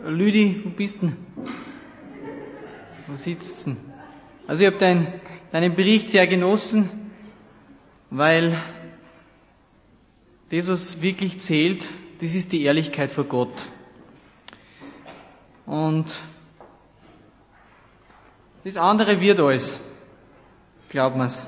Lüdi, wo bist denn? Wo sitzt denn? Also ich habe deinen Bericht sehr genossen, weil das, was wirklich zählt, das ist die Ehrlichkeit vor Gott. Und das andere wird alles. Glauben wir's.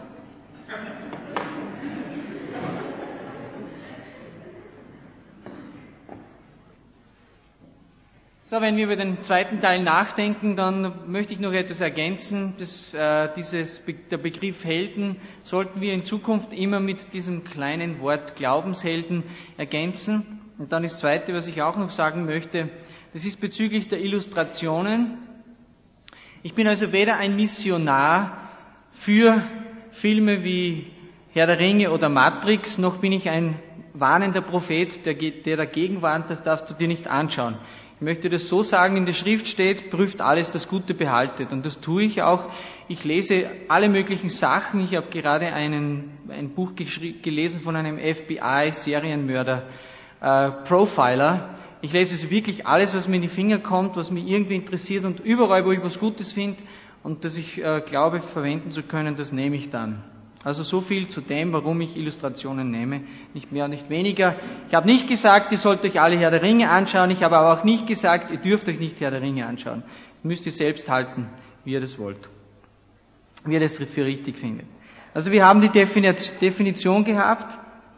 So, wenn wir über den zweiten Teil nachdenken, dann möchte ich noch etwas ergänzen. Der Begriff Helden sollten wir in Zukunft immer mit diesem kleinen Wort Glaubenshelden ergänzen. Und dann das Zweite, was ich auch noch sagen möchte, das ist bezüglich der Illustrationen. Ich bin also weder ein Missionar für Filme wie Herr der Ringe oder Matrix, noch bin ich ein warnender Prophet, der dagegen warnt, das darfst du dir nicht anschauen. Ich möchte das so sagen, in der Schrift steht, prüft alles, das Gute behaltet. Und das tue ich auch. Ich lese alle möglichen Sachen. Ich habe gerade ein Buch gelesen von einem FBI-Serienmörder, Profiler. Ich lese also wirklich alles, was mir in die Finger kommt, was mich irgendwie interessiert, und überall, wo ich was Gutes finde und das ich glaube, verwenden zu können, das nehme ich dann. Also so viel zu dem, warum ich Illustrationen nehme, nicht mehr, nicht weniger. Ich habe nicht gesagt, ihr sollt euch alle Herr der Ringe anschauen, ich habe aber auch nicht gesagt, ihr dürft euch nicht Herr der Ringe anschauen. Müsst ihr selbst halten, wie ihr das wollt, wie ihr das für richtig findet. Also wir haben die Definition gehabt.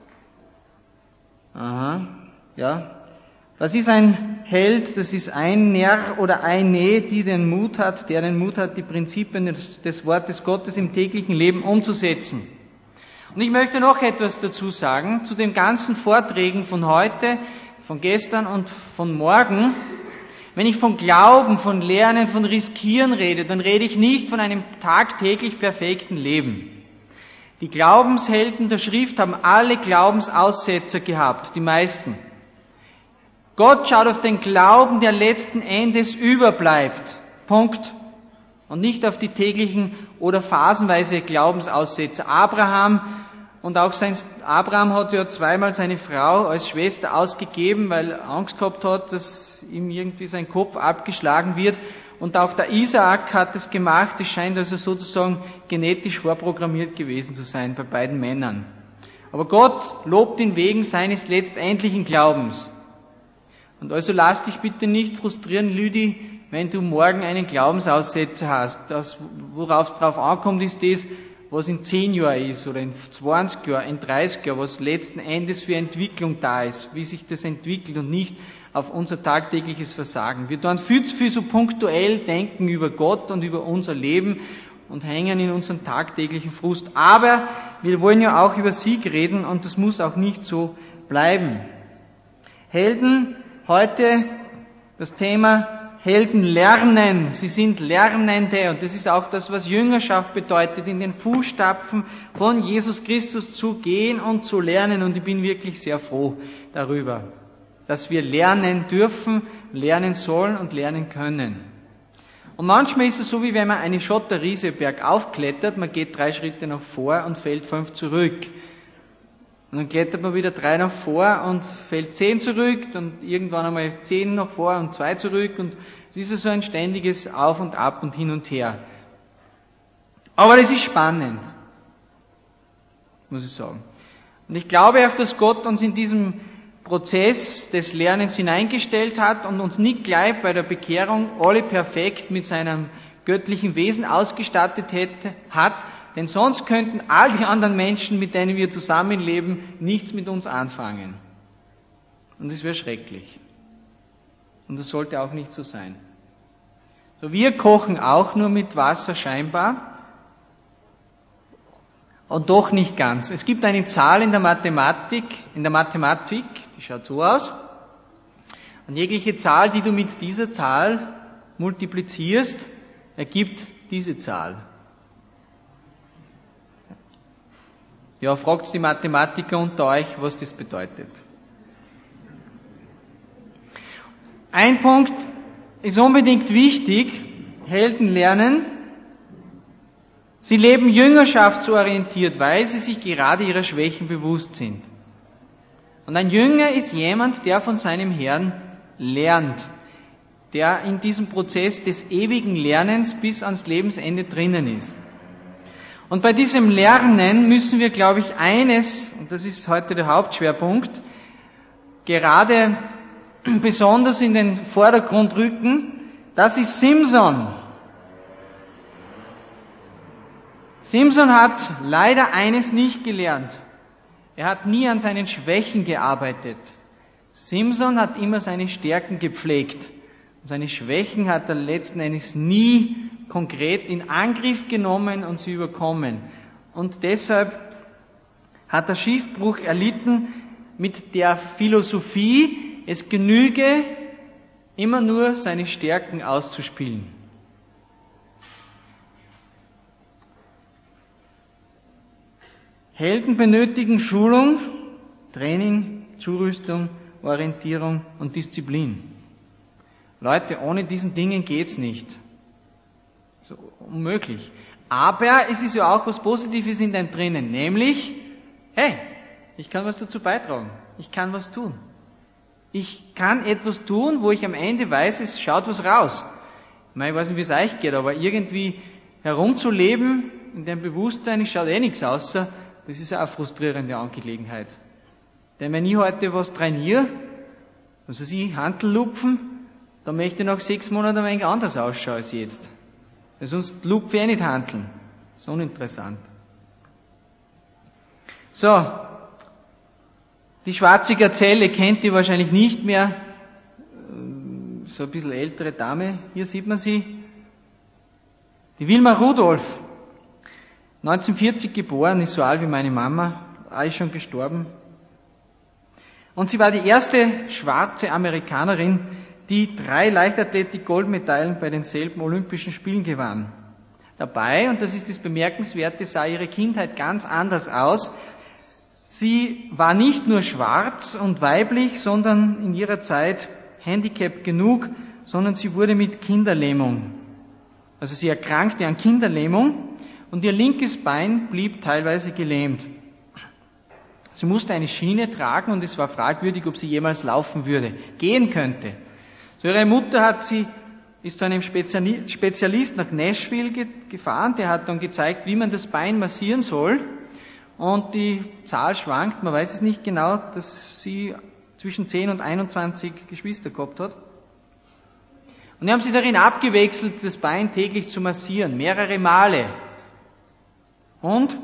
Aha, ja. Was ist ein Held? Das ist ein Närr oder eine, der den Mut hat, die Prinzipien des Wortes Gottes im täglichen Leben umzusetzen. Und ich möchte noch etwas dazu sagen, zu den ganzen Vorträgen von heute, von gestern und von morgen. Wenn ich von Glauben, von Lernen, von Riskieren rede, dann rede ich nicht von einem tagtäglich perfekten Leben. Die Glaubenshelden der Schrift haben alle Glaubensaussetzer gehabt, die meisten. Gott schaut auf den Glauben, der letzten Endes überbleibt. Punkt. Und nicht auf die täglichen oder phasenweise Glaubensaussetzer. Abraham hat ja zweimal seine Frau als Schwester ausgegeben, weil er Angst gehabt hat, dass ihm irgendwie sein Kopf abgeschlagen wird. Und auch der Isaak hat es gemacht. Es scheint also sozusagen genetisch vorprogrammiert gewesen zu sein bei beiden Männern. Aber Gott lobt ihn wegen seines letztendlichen Glaubens. Und also lass dich bitte nicht frustrieren, Lüdi, wenn du morgen einen Glaubensaussetzer hast. Worauf es drauf ankommt, ist das, was in 10 Jahren ist, oder in 20 Jahren, in 30 Jahren, was letzten Endes für Entwicklung da ist, wie sich das entwickelt, und nicht auf unser tagtägliches Versagen. Wir tun viel zu viel so punktuell denken über Gott und über unser Leben und hängen in unserem tagtäglichen Frust. Aber wir wollen ja auch über Sieg reden, und das muss auch nicht so bleiben. Helden, heute das Thema Helden lernen. Sie sind Lernende, und das ist auch das, was Jüngerschaft bedeutet, in den Fußstapfen von Jesus Christus zu gehen und zu lernen. Und ich bin wirklich sehr froh darüber, dass wir lernen dürfen, lernen sollen und lernen können. Und manchmal ist es so, wie wenn man eine Schotterriese bergauf klettert, man geht 3 Schritte nach vor und fällt 5 zurück. Und dann klettert man wieder 3 nach vor und fällt 10 zurück, und irgendwann einmal 10 nach vor und 2 zurück, und es ist so ein ständiges Auf und Ab und hin und her. Aber das ist spannend, muss ich sagen. Und ich glaube auch, dass Gott uns in diesem Prozess des Lernens hineingestellt hat und uns nicht gleich bei der Bekehrung alle perfekt mit seinem göttlichen Wesen ausgestattet hat, denn sonst könnten all die anderen Menschen, mit denen wir zusammenleben, nichts mit uns anfangen. Und das wäre schrecklich. Und das sollte auch nicht so sein. So, wir kochen auch nur mit Wasser scheinbar. Und doch nicht ganz. Es gibt eine Zahl in der Mathematik, die schaut so aus. Und jegliche Zahl, die du mit dieser Zahl multiplizierst, ergibt diese Zahl. Ja, fragt die Mathematiker unter euch, was das bedeutet. Ein Punkt ist unbedingt wichtig: Helden lernen. Sie leben jüngerschaftsorientiert, weil sie sich gerade ihrer Schwächen bewusst sind. Und ein Jünger ist jemand, der von seinem Herrn lernt, der in diesem Prozess des ewigen Lernens bis ans Lebensende drinnen ist. Und bei diesem Lernen müssen wir, glaube ich, eines, und das ist heute der Hauptschwerpunkt, gerade besonders in den Vordergrund rücken, das ist Simson. Simson hat leider eines nicht gelernt. Er hat nie an seinen Schwächen gearbeitet. Simson hat immer seine Stärken gepflegt. Und seine Schwächen hat er letzten Endes nie konkret in Angriff genommen und sie überkommen. Und deshalb hat er Schiffbruch erlitten mit der Philosophie, es genüge, immer nur seine Stärken auszuspielen. Helden benötigen Schulung, Training, Zurüstung, Orientierung und Disziplin. Leute, ohne diesen Dingen geht's nicht. So unmöglich. Aber es ist ja auch was Positives in dem drinnen, nämlich, hey, ich kann was dazu beitragen. Ich kann was tun. Ich kann etwas tun, wo ich am Ende weiß, es schaut was raus. Ich weiß nicht, wie es euch geht, aber irgendwie herumzuleben in dem Bewusstsein, es schaut nichts außer, das ist eine frustrierende Angelegenheit. Denn wenn ich heute was trainiere, also ich Hantel lupfen, dann möchte ich nach 6 Monaten ein wenig anders ausschauen als jetzt. Weil sonst lupfe ich nicht handeln. Das ist uninteressant. So, die schwarze Gazelle kennt ihr wahrscheinlich nicht mehr. So ein bisschen ältere Dame, hier sieht man sie. Die Wilma Rudolph, 1940 geboren, ist so alt wie meine Mama, ist schon gestorben. Und sie war die erste schwarze Amerikanerin, die 3 Leichtathletik-Goldmedaillen bei denselben Olympischen Spielen gewann. Dabei, und das ist das Bemerkenswerte, sah ihre Kindheit ganz anders aus. Sie war nicht nur schwarz und weiblich, sondern in ihrer Zeit handicapped genug, sondern sie wurde mit Kinderlähmung. Also sie erkrankte an Kinderlähmung und ihr linkes Bein blieb teilweise gelähmt. Sie musste eine Schiene tragen und es war fragwürdig, ob sie jemals laufen würde, gehen könnte. So ihre Mutter ist zu einem Spezialist nach Nashville gefahren, der hat dann gezeigt, wie man das Bein massieren soll. Und die Zahl schwankt, man weiß es nicht genau, dass sie zwischen 10 und 21 Geschwister gehabt hat. Und die haben sie darin abgewechselt, das Bein täglich zu massieren, mehrere Male. Und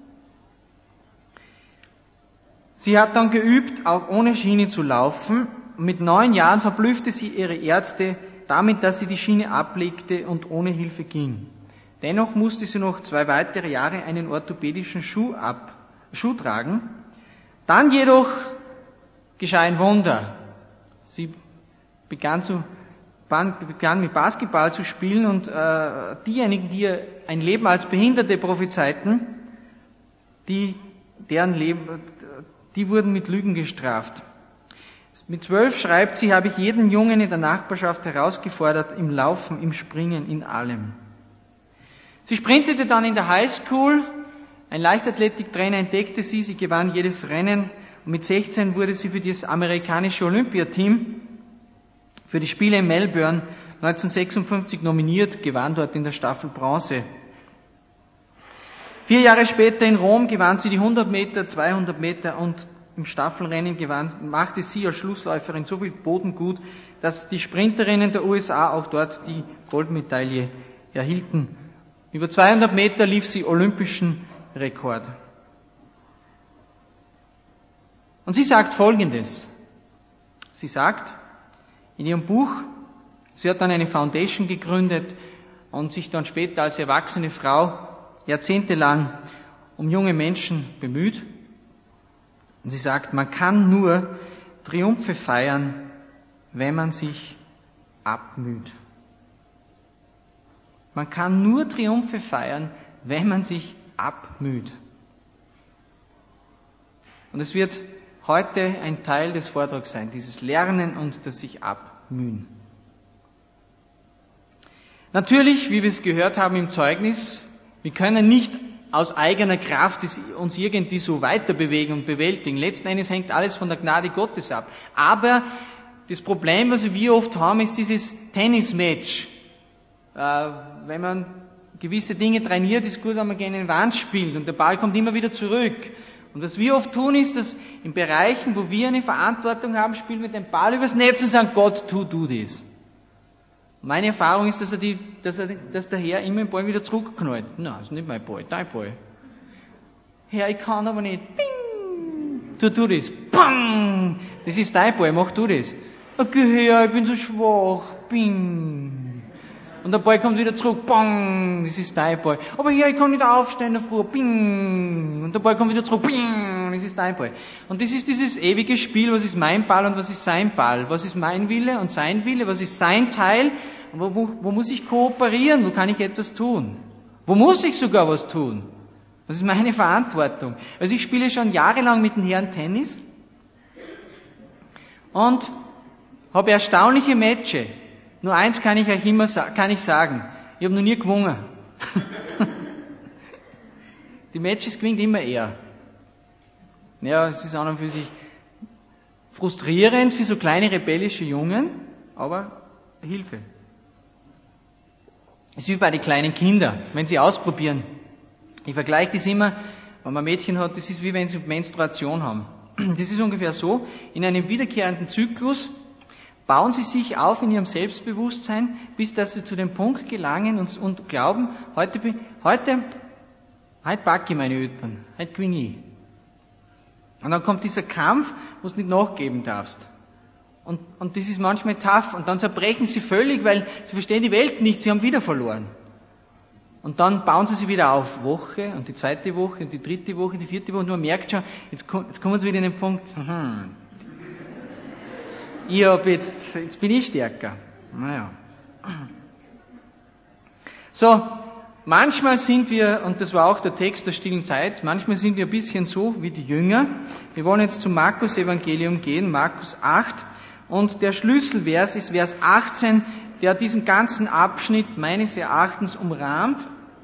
sie hat dann geübt, auch ohne Schiene zu laufen. Mit 9 Jahren verblüffte sie ihre Ärzte damit, dass sie die Schiene ablegte und ohne Hilfe ging. Dennoch musste sie noch 2 weitere Jahre einen orthopädischen Schuh tragen. Dann jedoch geschah ein Wunder. Sie begann mit Basketball zu spielen und diejenigen, die ihr ein Leben als Behinderte prophezeiten, die wurden mit Lügen gestraft. Mit 12 schreibt sie, habe ich jeden Jungen in der Nachbarschaft herausgefordert, im Laufen, im Springen, in allem. Sie sprintete dann in der Highschool, ein Leichtathletiktrainer entdeckte sie, sie gewann jedes Rennen und mit 16 wurde sie für das amerikanische Olympiateam für die Spiele in Melbourne 1956 nominiert, gewann dort in der Staffel Bronze. 4 Jahre später in Rom gewann sie die 100 Meter, 200 Meter und im Staffelrennen machte sie als Schlussläuferin so viel Boden gut, dass die Sprinterinnen der USA auch dort die Goldmedaille erhielten. Über 200 Meter lief sie olympischen Rekord. Und sie sagt Folgendes. Sie sagt in ihrem Buch, sie hat dann eine Foundation gegründet und sich dann später als erwachsene Frau jahrzehntelang um junge Menschen bemüht. Und sie sagt, man kann nur Triumphe feiern, wenn man sich abmüht. Man kann nur Triumphe feiern, wenn man sich abmüht. Und es wird heute ein Teil des Vortrags sein, dieses Lernen und das sich abmühen. Natürlich, wie wir es gehört haben im Zeugnis, wir können nicht aus eigener Kraft uns irgendwie so weiter bewegen und bewältigen. Letzten Endes hängt alles von der Gnade Gottes ab. Aber das Problem, was wir oft haben, ist dieses Tennismatch. Wenn man gewisse Dinge trainiert, ist gut, wenn man gegen eine Wand spielt und der Ball kommt immer wieder zurück. Und was wir oft tun, ist, dass in Bereichen, wo wir eine Verantwortung haben, spielen wir den Ball übers Netz und sagen, Gott, tu du das. Meine Erfahrung ist, dass der Herr immer den Ball wieder zurückknallt. Nein, das ist nicht mein Ball, dein Ball. Herr, ich kann aber nicht. Bing! Tu das. Bang! Das ist dein Ball, mach du das. Okay, Herr, ich bin so schwach. Bing! Und der Ball kommt wieder zurück. Bang! Das ist dein Ball. Aber Herr, ich kann nicht aufstehen davor. Bing! Und der Ball kommt wieder zurück. Bing! Das ist dein Ball. Und das ist dieses ewige Spiel. Was ist mein Ball und was ist sein Ball? Was ist mein Wille und sein Wille? Was ist sein Teil? Und wo muss ich kooperieren? Wo kann ich etwas tun? Wo muss ich sogar was tun? Das ist meine Verantwortung. Also ich spiele schon jahrelang mit den Herren Tennis und habe erstaunliche Matches. Nur eins kann ich euch immer sagen. Ich habe noch nie gewonnen. Die Matches gewinnt immer er. Ja, es ist an und für sich frustrierend für so kleine rebellische Jungen, aber Hilfe. Es ist wie bei den kleinen Kindern, wenn sie ausprobieren. Ich vergleiche das immer, wenn man ein Mädchen hat, das ist wie wenn sie Menstruation haben. Das ist ungefähr so, in einem wiederkehrenden Zyklus bauen sie sich auf in ihrem Selbstbewusstsein, bis dass sie zu dem Punkt gelangen und glauben, heute packe ich meine Eltern, heute gewinne ich. Und dann kommt dieser Kampf, wo du nicht nachgeben darfst. Und das ist manchmal tough. Und dann zerbrechen sie völlig, weil sie verstehen die Welt nicht, sie haben wieder verloren. Und dann bauen sie sich wieder auf, Woche und die zweite Woche und die dritte Woche, die vierte Woche, und man merkt schon, jetzt kommen sie wieder in den Punkt, jetzt bin ich stärker. Naja. So, manchmal sind wir, und das war auch der Text der stillen Zeit, manchmal sind wir ein bisschen so wie die Jünger. Wir wollen jetzt zum Markus-Evangelium gehen, Markus 8, und der Schlüsselvers ist Vers 18, der diesen ganzen Abschnitt meines Erachtens umrahmt.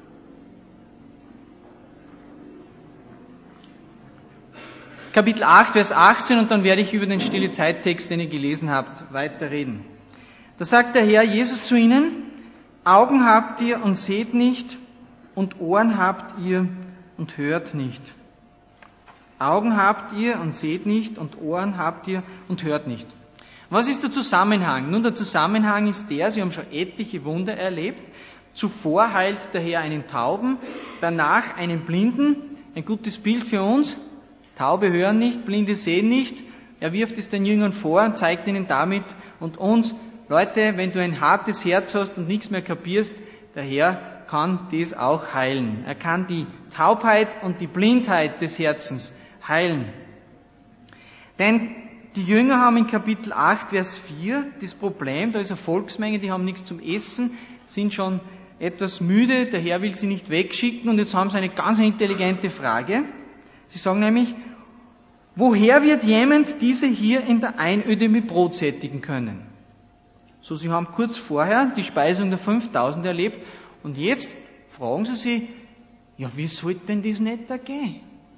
Kapitel 8, Vers 18, und dann werde ich über den stille Zeittext, den ihr gelesen habt, weiterreden. Da sagt der Herr Jesus zu ihnen, Augen habt ihr und seht nicht, und Ohren habt ihr und hört nicht. Augen habt ihr und seht nicht, und Ohren habt ihr und hört nicht. Was ist der Zusammenhang? Nun, der Zusammenhang ist der, sie haben schon etliche Wunder erlebt. Zuvor heilt der Herr einen Tauben, danach einen Blinden. Ein gutes Bild für uns. Taube hören nicht, Blinde sehen nicht. Er wirft es den Jüngern vor und zeigt ihnen damit und uns, Leute, wenn du ein hartes Herz hast und nichts mehr kapierst, der Herr kann das auch heilen. Er kann die Taubheit und die Blindheit des Herzens heilen. Denn die Jünger haben in Kapitel 8, Vers 4 das Problem, da ist eine Volksmenge, die haben nichts zum Essen, sind schon etwas müde, der Herr will sie nicht wegschicken und jetzt haben sie eine ganz intelligente Frage. Sie sagen nämlich, woher wird jemand diese hier in der Einöde mit Brot sättigen können? So, sie haben kurz vorher die Speisung der 5000 erlebt und jetzt fragen sie sich, ja, wie soll denn das nicht da gehen?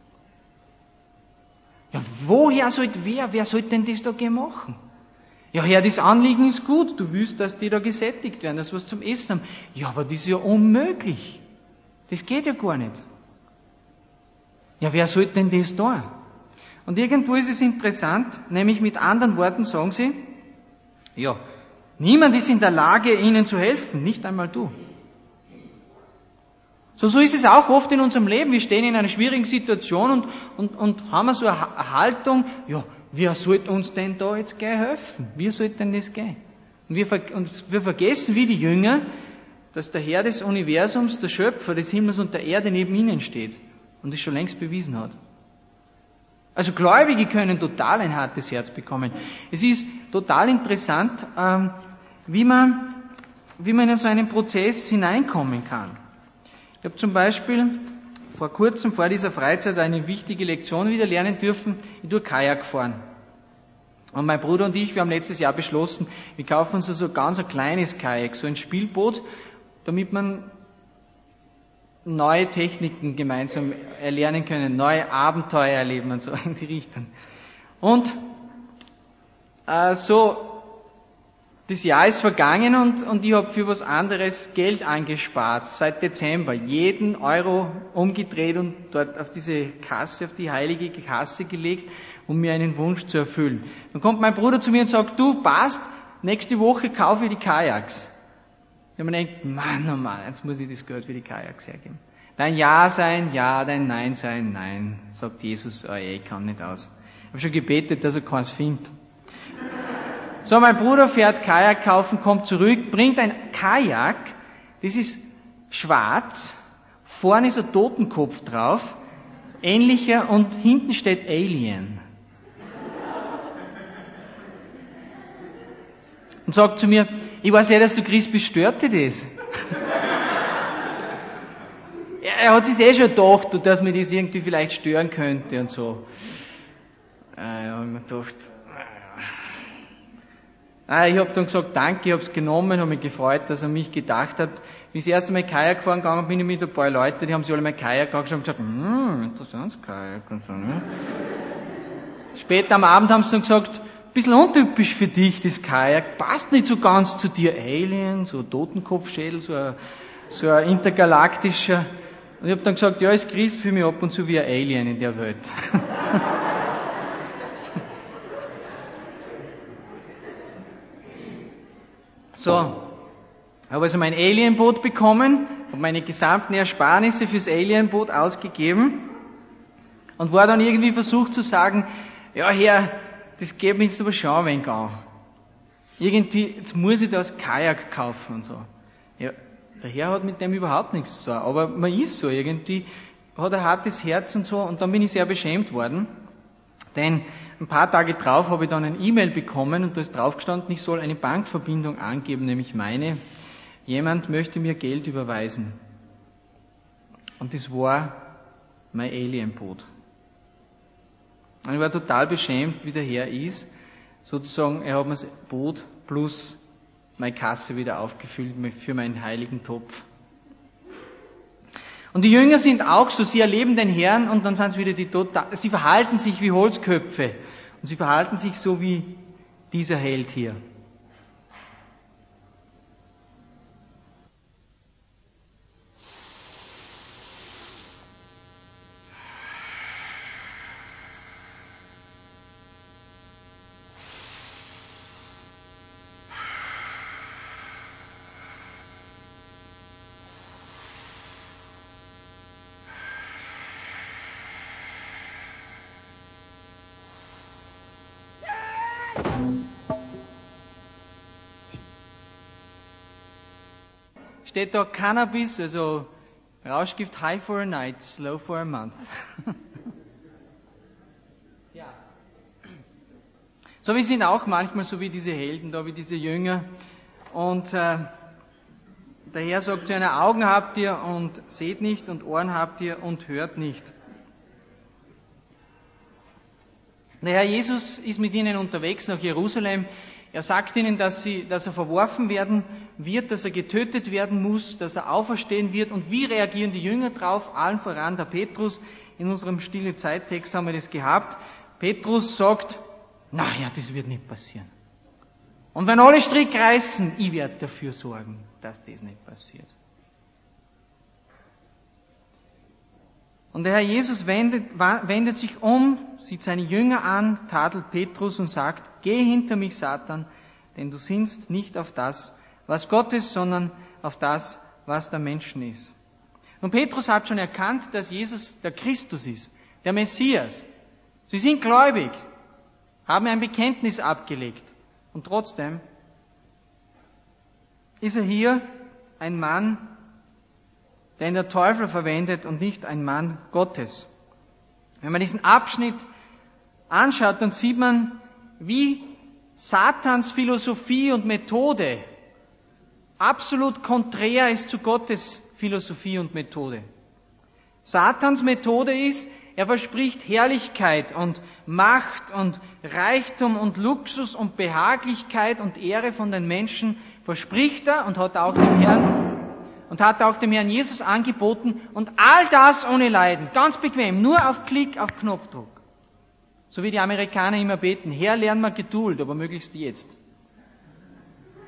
Ja, woher sollte wer soll denn das da machen? Ja, Herr, das Anliegen ist gut, du willst, dass die da gesättigt werden, dass sie was zum Essen haben. Ja, aber das ist ja unmöglich. Das geht ja gar nicht. Ja, wer soll denn das da? Und irgendwo ist es interessant, nämlich mit anderen Worten sagen sie, ja, niemand ist in der Lage, ihnen zu helfen, nicht einmal du. So ist es auch oft in unserem Leben. Wir stehen in einer schwierigen Situation und haben so eine Haltung, ja, wer sollte uns denn da jetzt gleich helfen? Wie sollte denn das gehen? Und wir vergessen wie die Jünger, dass der Herr des Universums, der Schöpfer des Himmels und der Erde neben ihnen steht und es schon längst bewiesen hat. Also Gläubige können total ein hartes Herz bekommen. Es ist total interessant, wie man in so einen Prozess hineinkommen kann. Ich habe zum Beispiel vor kurzem, vor dieser Freizeit, eine wichtige Lektion wieder lernen dürfen. Ich tue Kajak fahren. Und mein Bruder und ich, wir haben letztes Jahr beschlossen, wir kaufen uns so ganz ein kleines Kajak, so ein Spielboot, damit man neue Techniken gemeinsam erlernen können, neue Abenteuer erleben und so in die Richtung. Und so Das Jahr ist vergangen und ich habe für was anderes Geld angespart. Seit Dezember. Jeden Euro umgedreht und dort auf diese Kasse, auf die heilige Kasse gelegt, um mir einen Wunsch zu erfüllen. Dann kommt mein Bruder zu mir und sagt, du, passt, nächste Woche kaufe ich die Kajaks. Ich habe mir gedacht, Mann, oh Mann, jetzt muss ich das Geld für die Kajaks hergeben. Dein Ja sein, ja, dein Nein sein, nein, sagt Jesus, ich kann nicht aus. Ich habe schon gebetet, dass er keins findet. So, mein Bruder fährt Kajak kaufen, kommt zurück, bringt ein Kajak, das ist schwarz, vorne ist ein Totenkopf drauf, ähnlicher und hinten steht Alien. Und sagt zu mir, ich weiß ja, dass du Christ bist, stört dir das? Er hat sich schon gedacht, dass mir das irgendwie vielleicht stören könnte und so. Ja, hab ich mir gedacht, ich habe dann gesagt, danke, ich habe es genommen, habe mich gefreut, dass er mich gedacht hat. Wie ich das erste Mal Kajak fahren gegangen bin, ich mit ein paar Leuten, die haben sich alle mal Kajak angeschaut und gesagt, interessantes Kajak und so, ne? Später am Abend haben sie dann gesagt, ein bisschen untypisch für dich, das Kajak, passt nicht so ganz zu dir, Alien, so ein Totenkopfschädel, so ein intergalaktischer. Und ich habe dann gesagt, ja, es Christ für mich ab und zu wie ein Alien in der Welt. So, habe also mein Alienboot bekommen, habe meine gesamten Ersparnisse fürs Alienboot ausgegeben und war dann irgendwie versucht zu sagen, ja Herr, das geht mir jetzt aber schon ein wenig an. Irgendwie, jetzt muss ich das Kajak kaufen und so. Ja, der Herr hat mit dem überhaupt nichts zu tun, aber man ist so irgendwie, hat ein hartes Herz und so, und dann bin ich sehr beschämt worden, denn ein paar Tage drauf habe ich dann ein E-Mail bekommen und da ist drauf gestanden, ich soll eine Bankverbindung angeben, nämlich meine. Jemand möchte mir Geld überweisen. Und das war mein Alienboot. Und ich war total beschämt, wie der Herr ist. Sozusagen, er hat mir das Boot plus meine Kasse wieder aufgefüllt für meinen heiligen Topf. Und die Jünger sind auch so, sie erleben den Herrn und dann sind sie wieder sie verhalten sich wie Holzköpfe. Und sie verhalten sich so wie dieser Held hier. Steht da Cannabis, also Rauschgift, high for a night, slow for a month. Ja. So, wir sind auch manchmal so wie diese Helden da, wie diese Jünger. Und der Herr sagt zu einer, Augen habt ihr und seht nicht und Ohren habt ihr und hört nicht. Der Herr Jesus ist mit ihnen unterwegs nach Jerusalem. Er sagt ihnen, dass er verworfen werden wird, dass er getötet werden muss, dass er auferstehen wird. Und wie reagieren die Jünger drauf? Allen voran der Petrus. In unserem stille Zeittext haben wir das gehabt. Petrus sagt, naja, das wird nicht passieren. Und wenn alle Strick reißen, ich werde dafür sorgen, dass das nicht passiert. Und der Herr Jesus wendet sich um, sieht seine Jünger an, tadelt Petrus und sagt, geh hinter mich, Satan, denn du sinnst nicht auf das, was Gott ist, sondern auf das, was der Menschen ist. Und Petrus hat schon erkannt, dass Jesus der Christus ist, der Messias. Sie sind gläubig, haben ein Bekenntnis abgelegt. Und trotzdem ist er hier ein Mann, den der Teufel verwendet und nicht ein Mann Gottes. Wenn man diesen Abschnitt anschaut, dann sieht man, wie Satans Philosophie und Methode absolut konträr ist zu Gottes Philosophie und Methode. Satans Methode ist, er verspricht Herrlichkeit und Macht und Reichtum und Luxus und Behaglichkeit und Ehre von den Menschen, verspricht er und hat auch dem Herrn Jesus angeboten und all das ohne Leiden, ganz bequem, nur auf Klick, auf Knopfdruck. So wie die Amerikaner immer beten, Herr, lern mal Geduld, aber möglichst jetzt.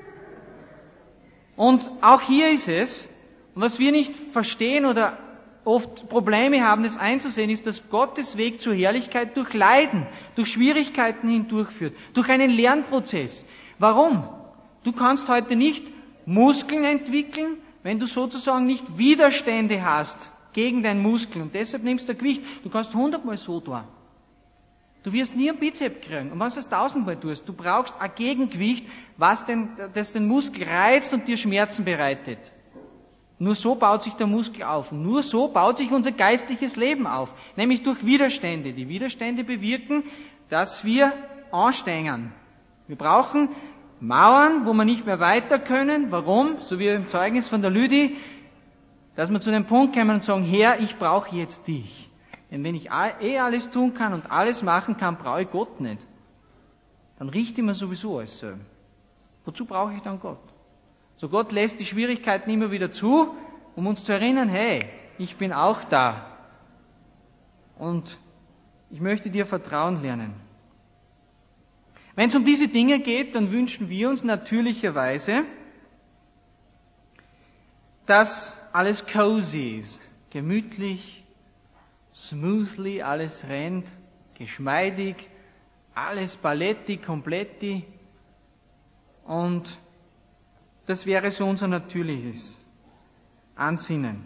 Und auch hier ist es, und was wir nicht verstehen oder oft Probleme haben, das einzusehen, ist, dass Gottes Weg zur Herrlichkeit durch Leiden, durch Schwierigkeiten hindurchführt, durch einen Lernprozess. Warum? Du kannst heute nicht Muskeln entwickeln, wenn du sozusagen nicht Widerstände hast gegen deinen Muskel. Und deshalb nimmst du Gewicht. Du kannst 100-mal so tun. Du wirst nie einen Bizep kriegen. Und wenn du das 1000-mal tust, du brauchst ein Gegengewicht, das den Muskel reizt und dir Schmerzen bereitet. Nur so baut sich der Muskel auf. Und nur so baut sich unser geistliches Leben auf. Nämlich durch Widerstände. Die Widerstände bewirken, dass wir ansteigen. Wir brauchen Mauern, wo wir nicht mehr weiter können. Warum? So wie im Zeugnis von der Lüdi, dass wir zu dem Punkt kommen und sagen, Herr, ich brauche jetzt dich. Denn wenn ich alles tun kann und alles machen kann, brauche ich Gott nicht. Dann richte ich mir sowieso alles selber. Wozu brauche ich dann Gott? So Gott lässt die Schwierigkeiten immer wieder zu, um uns zu erinnern, hey, ich bin auch da. Und ich möchte dir vertrauen lernen. Wenn es um diese Dinge geht, dann wünschen wir uns natürlicherweise, dass alles cozy ist, gemütlich, smoothly, alles rennt, geschmeidig, alles paletti, kompletti. Und das wäre so unser natürliches Ansinnen.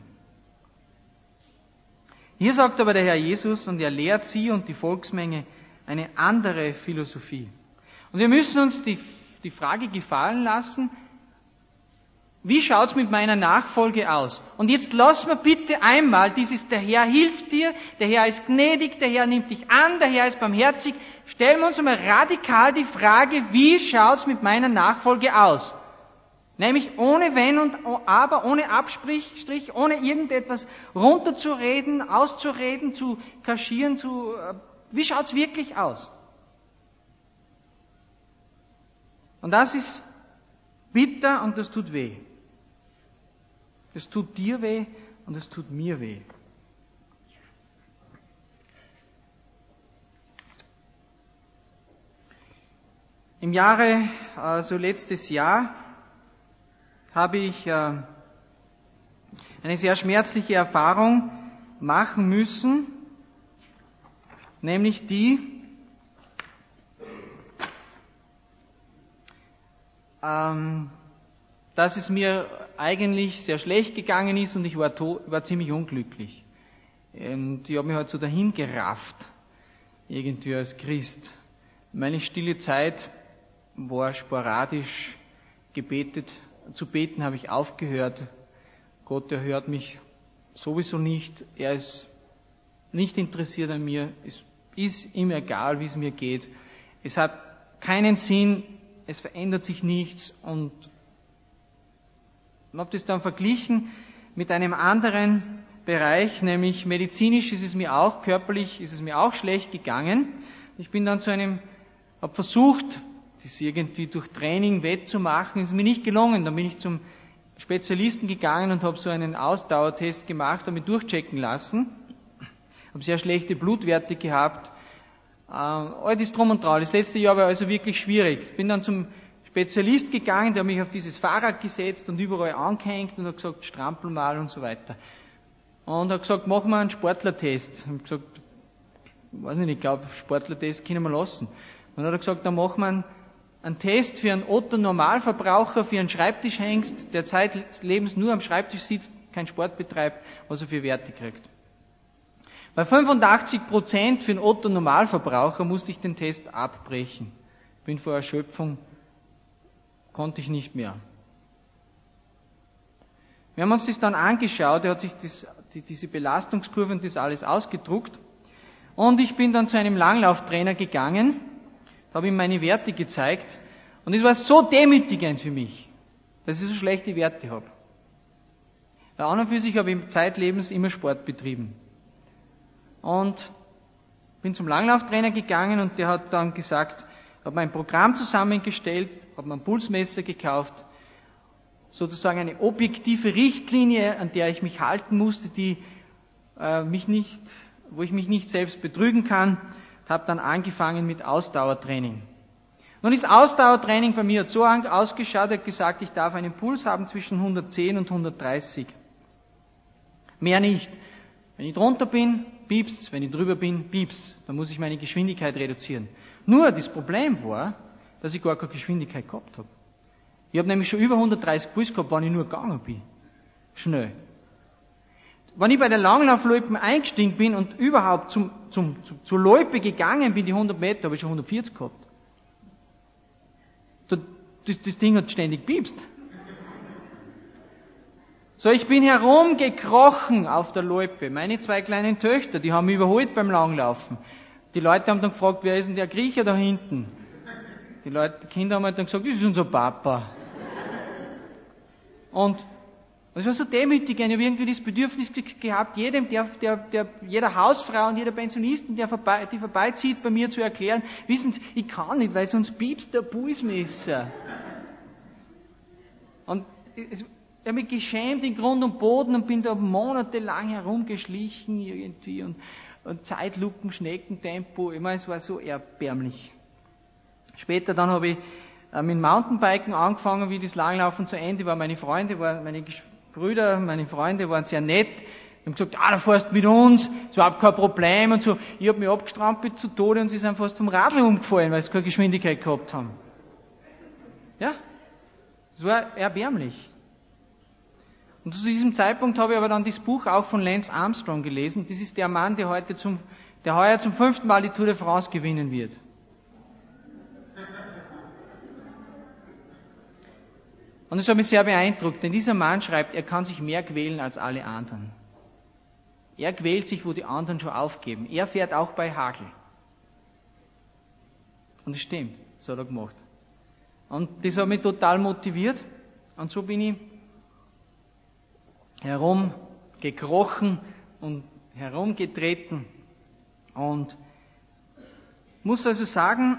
Hier sagt aber der Herr Jesus, und er lehrt sie und die Volksmenge eine andere Philosophie. Und wir müssen uns die Frage gefallen lassen, wie schaut's mit meiner Nachfolge aus? Und jetzt lass mir bitte einmal dieses, der Herr hilft dir, der Herr ist gnädig, der Herr nimmt dich an, der Herr ist barmherzig. Stellen wir uns einmal radikal die Frage, wie schaut's mit meiner Nachfolge aus? Nämlich ohne Wenn und Aber, ohne Abstrich, ohne irgendetwas runterzureden, auszureden, zu kaschieren, wie schaut's wirklich aus? Und das ist bitter und das tut weh. Es tut dir weh und es tut mir weh. Im Jahre, so letztes Jahr, habe ich eine sehr schmerzliche Erfahrung machen müssen, nämlich die, dass es mir eigentlich sehr schlecht gegangen ist und ich war ziemlich unglücklich. Und ich habe mich halt so dahin gerafft, irgendwie als Christ. Meine stille Zeit war sporadisch zu beten habe ich aufgehört. Gott, er hört mich sowieso nicht. Er ist nicht interessiert an mir. Es ist ihm egal, wie es mir geht. Es hat keinen Sinn. Es verändert sich nichts. Und ich habe das dann verglichen mit einem anderen Bereich, nämlich medizinisch ist es mir auch, körperlich ist es mir auch schlecht gegangen. Ich bin dann habe versucht, das irgendwie durch Training wettzumachen, ist mir nicht gelungen. Dann bin ich zum Spezialisten gegangen und habe so einen Ausdauertest gemacht, habe mich durchchecken lassen, habe sehr schlechte Blutwerte gehabt, all das drum und dran. Das letzte Jahr war also wirklich schwierig. Bin dann zum Spezialist gegangen, der hat mich auf dieses Fahrrad gesetzt und überall angehängt und hat gesagt, strampel mal und so weiter. Und hat gesagt, mach mal einen Sportlertest. Ich habe gesagt, weiß nicht, ich glaube, Sportlertest können wir lassen. Und dann hat er gesagt, dann machen wir einen Test für einen Otto-Normalverbraucher, für einen Schreibtischhengst, der zeitlebens nur am Schreibtisch sitzt, keinen Sport betreibt, was er für Werte kriegt. Bei 85% für einen Otto-Normalverbraucher musste ich den Test abbrechen. Bin vor Erschöpfung, konnte ich nicht mehr. Wir haben uns das dann angeschaut, er hat sich diese Belastungskurve und das alles ausgedruckt. Und ich bin dann zu einem Langlauftrainer gegangen, habe ihm meine Werte gezeigt. Und es war so demütigend für mich, dass ich so schlechte Werte habe. Bei an und für sich habe ich zeitlebens immer Sport betrieben. Und bin zum Langlauftrainer gegangen und der hat dann gesagt, habe mein Programm zusammengestellt, habe mir ein Pulsmesser gekauft, sozusagen eine objektive Richtlinie, an der ich mich halten musste, wo ich mich nicht selbst betrügen kann, habe dann angefangen mit Ausdauertraining. Nun ist Ausdauertraining bei mir so ausgeschaut, er hat gesagt, ich darf einen Puls haben zwischen 110 und 130. Mehr nicht. Wenn ich drunter bin, pieps, wenn ich drüber bin, pieps. Dann muss ich meine Geschwindigkeit reduzieren. Nur das Problem war, dass ich gar keine Geschwindigkeit gehabt habe. Ich habe nämlich schon über 130 Puls gehabt, wenn ich nur gegangen bin. Schnell. Wenn ich bei der Langlaufloipe eingestiegen bin und überhaupt zur Loipe gegangen bin, die 100 Meter, habe ich schon 140 gehabt. Das Ding hat ständig piepst. So, ich bin herumgekrochen auf der Loipe. Meine 2 kleinen Töchter, die haben mich überholt beim Langlaufen. Die Leute haben dann gefragt, wer ist denn der Griecher da hinten? Die Kinder haben halt dann gesagt, das ist unser Papa. Und das war so demütigend. Ich habe irgendwie das Bedürfnis gehabt, jeder Hausfrau und jeder Pensionistin, die vorbeizieht, bei mir zu erklären, wissen Sie, ich kann nicht, weil sonst piepst der Pulsmesser. Und ich habe mich geschämt in Grund und Boden und bin da monatelang herumgeschlichen irgendwie und Zeitlupen, Schneckentempo. Ich meine, es war so erbärmlich. Später dann habe ich mit Mountainbiken angefangen, wie das Langlaufen zu Ende war. Meine Freunde waren sehr nett. Die haben gesagt, da fährst du mit uns, ist überhaupt kein Problem und so. Ich habe mich abgestrampelt zu Tode und sie sind fast vom Radl umgefallen, weil sie keine Geschwindigkeit gehabt haben. Ja, es war erbärmlich. Und zu diesem Zeitpunkt habe ich aber dann das Buch auch von Lance Armstrong gelesen. Das ist der Mann, der heuer zum 5. Mal die Tour de France gewinnen wird. Und das hat mich sehr beeindruckt, denn dieser Mann schreibt, er kann sich mehr quälen als alle anderen. Er quält sich, wo die anderen schon aufgeben. Er fährt auch bei Hagel. Und das stimmt, das hat er gemacht. Und das hat mich total motiviert. Und so bin ich herumgekrochen und herumgetreten. Und muss also sagen,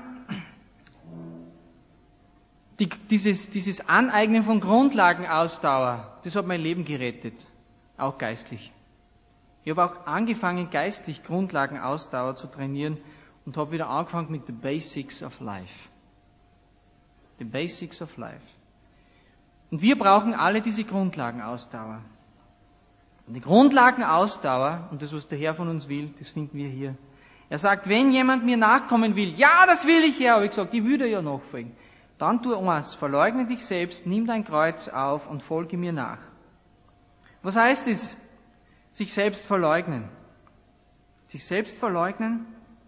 dieses Aneignen von Grundlagenausdauer, das hat mein Leben gerettet, auch geistlich. Ich habe auch angefangen, geistlich Grundlagenausdauer zu trainieren und habe wieder angefangen mit the basics of life. The basics of life. Und wir brauchen alle diese Grundlagenausdauer. Und die Grundlagenausdauer, und das, was der Herr von uns will, das finden wir hier. Er sagt, wenn jemand mir nachkommen will, ja, das will ich, Herr, habe ich gesagt, ich würde ja nachfolgen. Dann tu eins, verleugne dich selbst, nimm dein Kreuz auf und folge mir nach. Was heißt es, sich selbst verleugnen? Sich selbst verleugnen?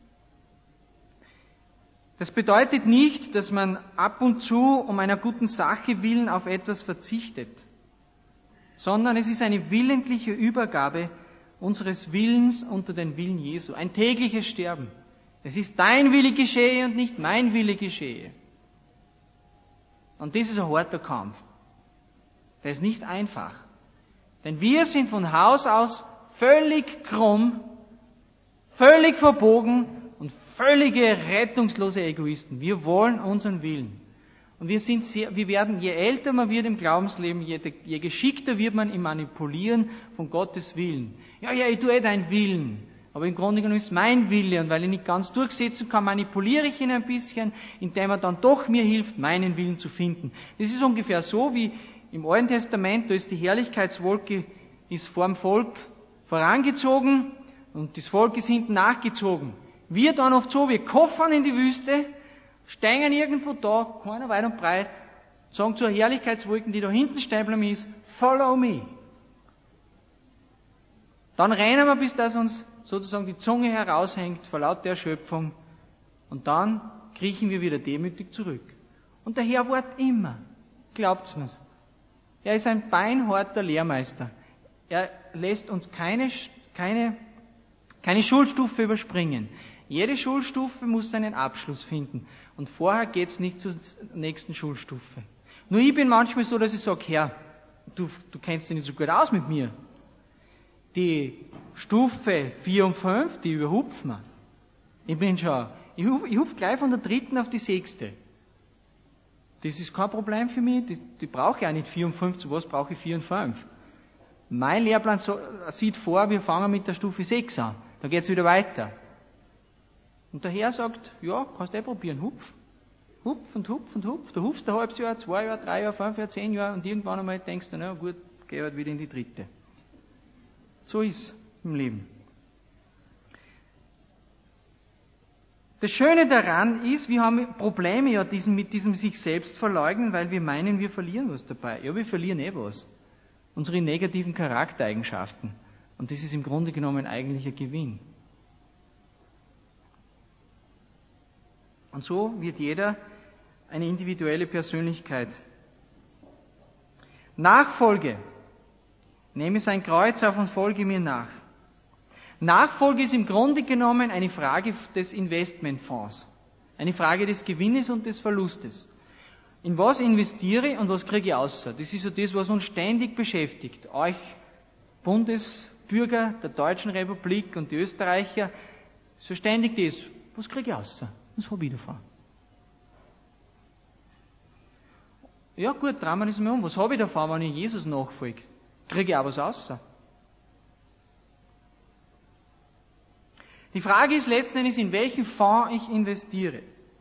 Das bedeutet nicht, dass man ab und zu um einer guten Sache willen auf etwas verzichtet, sondern es ist eine willentliche Übergabe unseres Willens unter den Willen Jesu. Ein tägliches Sterben. Es ist dein Wille geschehe und nicht mein Wille geschehe. Und das ist ein harter Kampf. Der ist nicht einfach. Denn wir sind von Haus aus völlig krumm, völlig verbogen und völlige rettungslose Egoisten. Wir wollen unseren Willen. Und wir werden, je älter man wird im Glaubensleben, je geschickter wird man im Manipulieren von Gottes Willen. Ja, ich tue deinen Willen. Aber im Grunde genommen ist mein Wille, und weil ich nicht ganz durchsetzen kann, manipuliere ich ihn ein bisschen, indem er dann doch mir hilft, meinen Willen zu finden. Das ist ungefähr so wie im Alten Testament, da ist die Herrlichkeitswolke ist vor dem Volk vorangezogen und das Volk ist hinten nachgezogen. Wir dann oft so, wir koffern in die Wüste, stehen irgendwo da, keiner weit und breit, sagen zur Herrlichkeitswolke, die da hinten stehen bleiben ist, follow me. Dann rennen wir, bis das uns sozusagen die Zunge heraushängt vor lauter Erschöpfung, und dann kriechen wir wieder demütig zurück. Und der Herr wird immer, glaubt's mir's. Er ist ein beinharter Lehrmeister. Er lässt uns keine Schulstufe überspringen. Jede Schulstufe muss seinen Abschluss finden. Und vorher geht's nicht zur nächsten Schulstufe. Nur ich bin manchmal so, dass ich sage, Herr, du kennst dich nicht so gut aus mit mir. Die Stufe 4 und 5, die überhupfen wir. Ich hupf gleich von der 3. auf die 6. Das ist kein Problem für mich, die brauche ich auch nicht 4 und 5, zu was brauche ich 4 und 5? Mein Lehrplan sieht vor, wir fangen mit der Stufe 6 an, dann geht's wieder weiter. Und der Herr sagt, ja, kannst du probieren, Hupf und hupf und hupf. Du hupfst ein halbes Jahr, 2 Jahre, 3 Jahre, 5 Jahre, 10 Jahre und irgendwann einmal denkst du, na gut, geh halt wieder in die dritte. So ist im Leben. Das Schöne daran ist, wir haben Probleme ja mit diesem sich selbst verleugnen, weil wir meinen, wir verlieren was dabei. Ja, wir verlieren was. Unsere negativen Charaktereigenschaften. Und das ist im Grunde genommen eigentlich ein Gewinn. Und so wird jeder eine individuelle Persönlichkeit. Nachfolge. Nehme sein Kreuz auf und folge mir nach. Nachfolge ist im Grunde genommen eine Frage des Investmentfonds. Eine Frage des Gewinnes und des Verlustes. In was investiere ich und was kriege ich außer? Das ist so das, was uns ständig beschäftigt. Euch Bundesbürger der Deutschen Republik und die Österreicher, so ständig das. Was kriege ich außer? Was habe ich davon? Ja gut, drehen wir das mal um. Was habe ich davon, wenn ich Jesus nachfolge? Kriege ich auch was außer? Die Frage ist letzten Endes, in welchen Fonds ich investiere.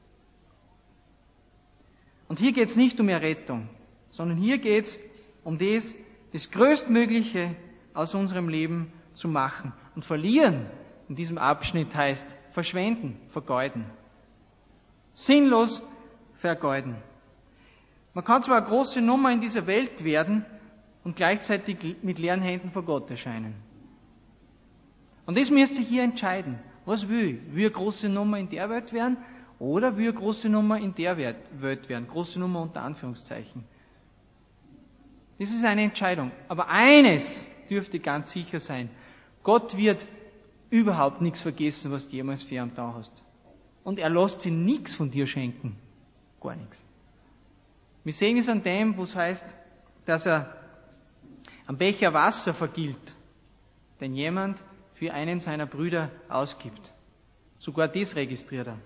Und hier geht es nicht um Errettung, sondern hier geht es um das Größtmögliche aus unserem Leben zu machen. Und verlieren in diesem Abschnitt heißt verschwenden, vergeuden. Sinnlos vergeuden. Man kann zwar eine große Nummer in dieser Welt werden und gleichzeitig mit leeren Händen vor Gott erscheinen. Und das müsst ihr hier entscheiden. Was will ich? Will ich eine große Nummer in der Welt werden oder will ich eine große Nummer in der Welt werden? Große Nummer unter Anführungszeichen. Das ist eine Entscheidung. Aber eines dürfte ganz sicher sein. Gott wird überhaupt nichts vergessen, was du jemals für ihn da hast. Und er lässt sich nichts von dir schenken. Gar nichts. Wir sehen es an dem, wo es heißt, dass er am Becher Wasser vergilt, den jemand für einen seiner Brüder ausgibt. Sogar das registriert er.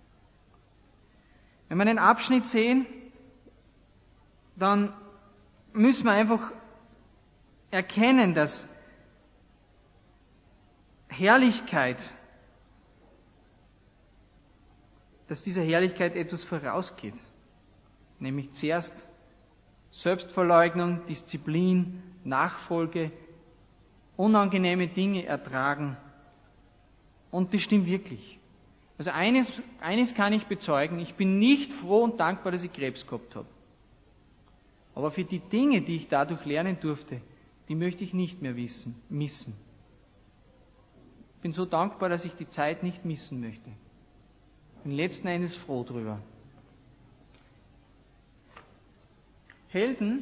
Wenn wir den Abschnitt sehen, dann müssen wir einfach erkennen, dass Herrlichkeit, dass dieser Herrlichkeit etwas vorausgeht. Nämlich zuerst Selbstverleugnung, Disziplin, Nachfolge, unangenehme Dinge ertragen. Und das stimmt wirklich. Also eines kann ich bezeugen, ich bin nicht froh und dankbar, dass ich Krebs gehabt habe. Aber für die Dinge, die ich dadurch lernen durfte, die möchte ich nicht mehr missen. Ich bin so dankbar, dass ich die Zeit nicht missen möchte. Bin letzten Endes froh drüber. Helden,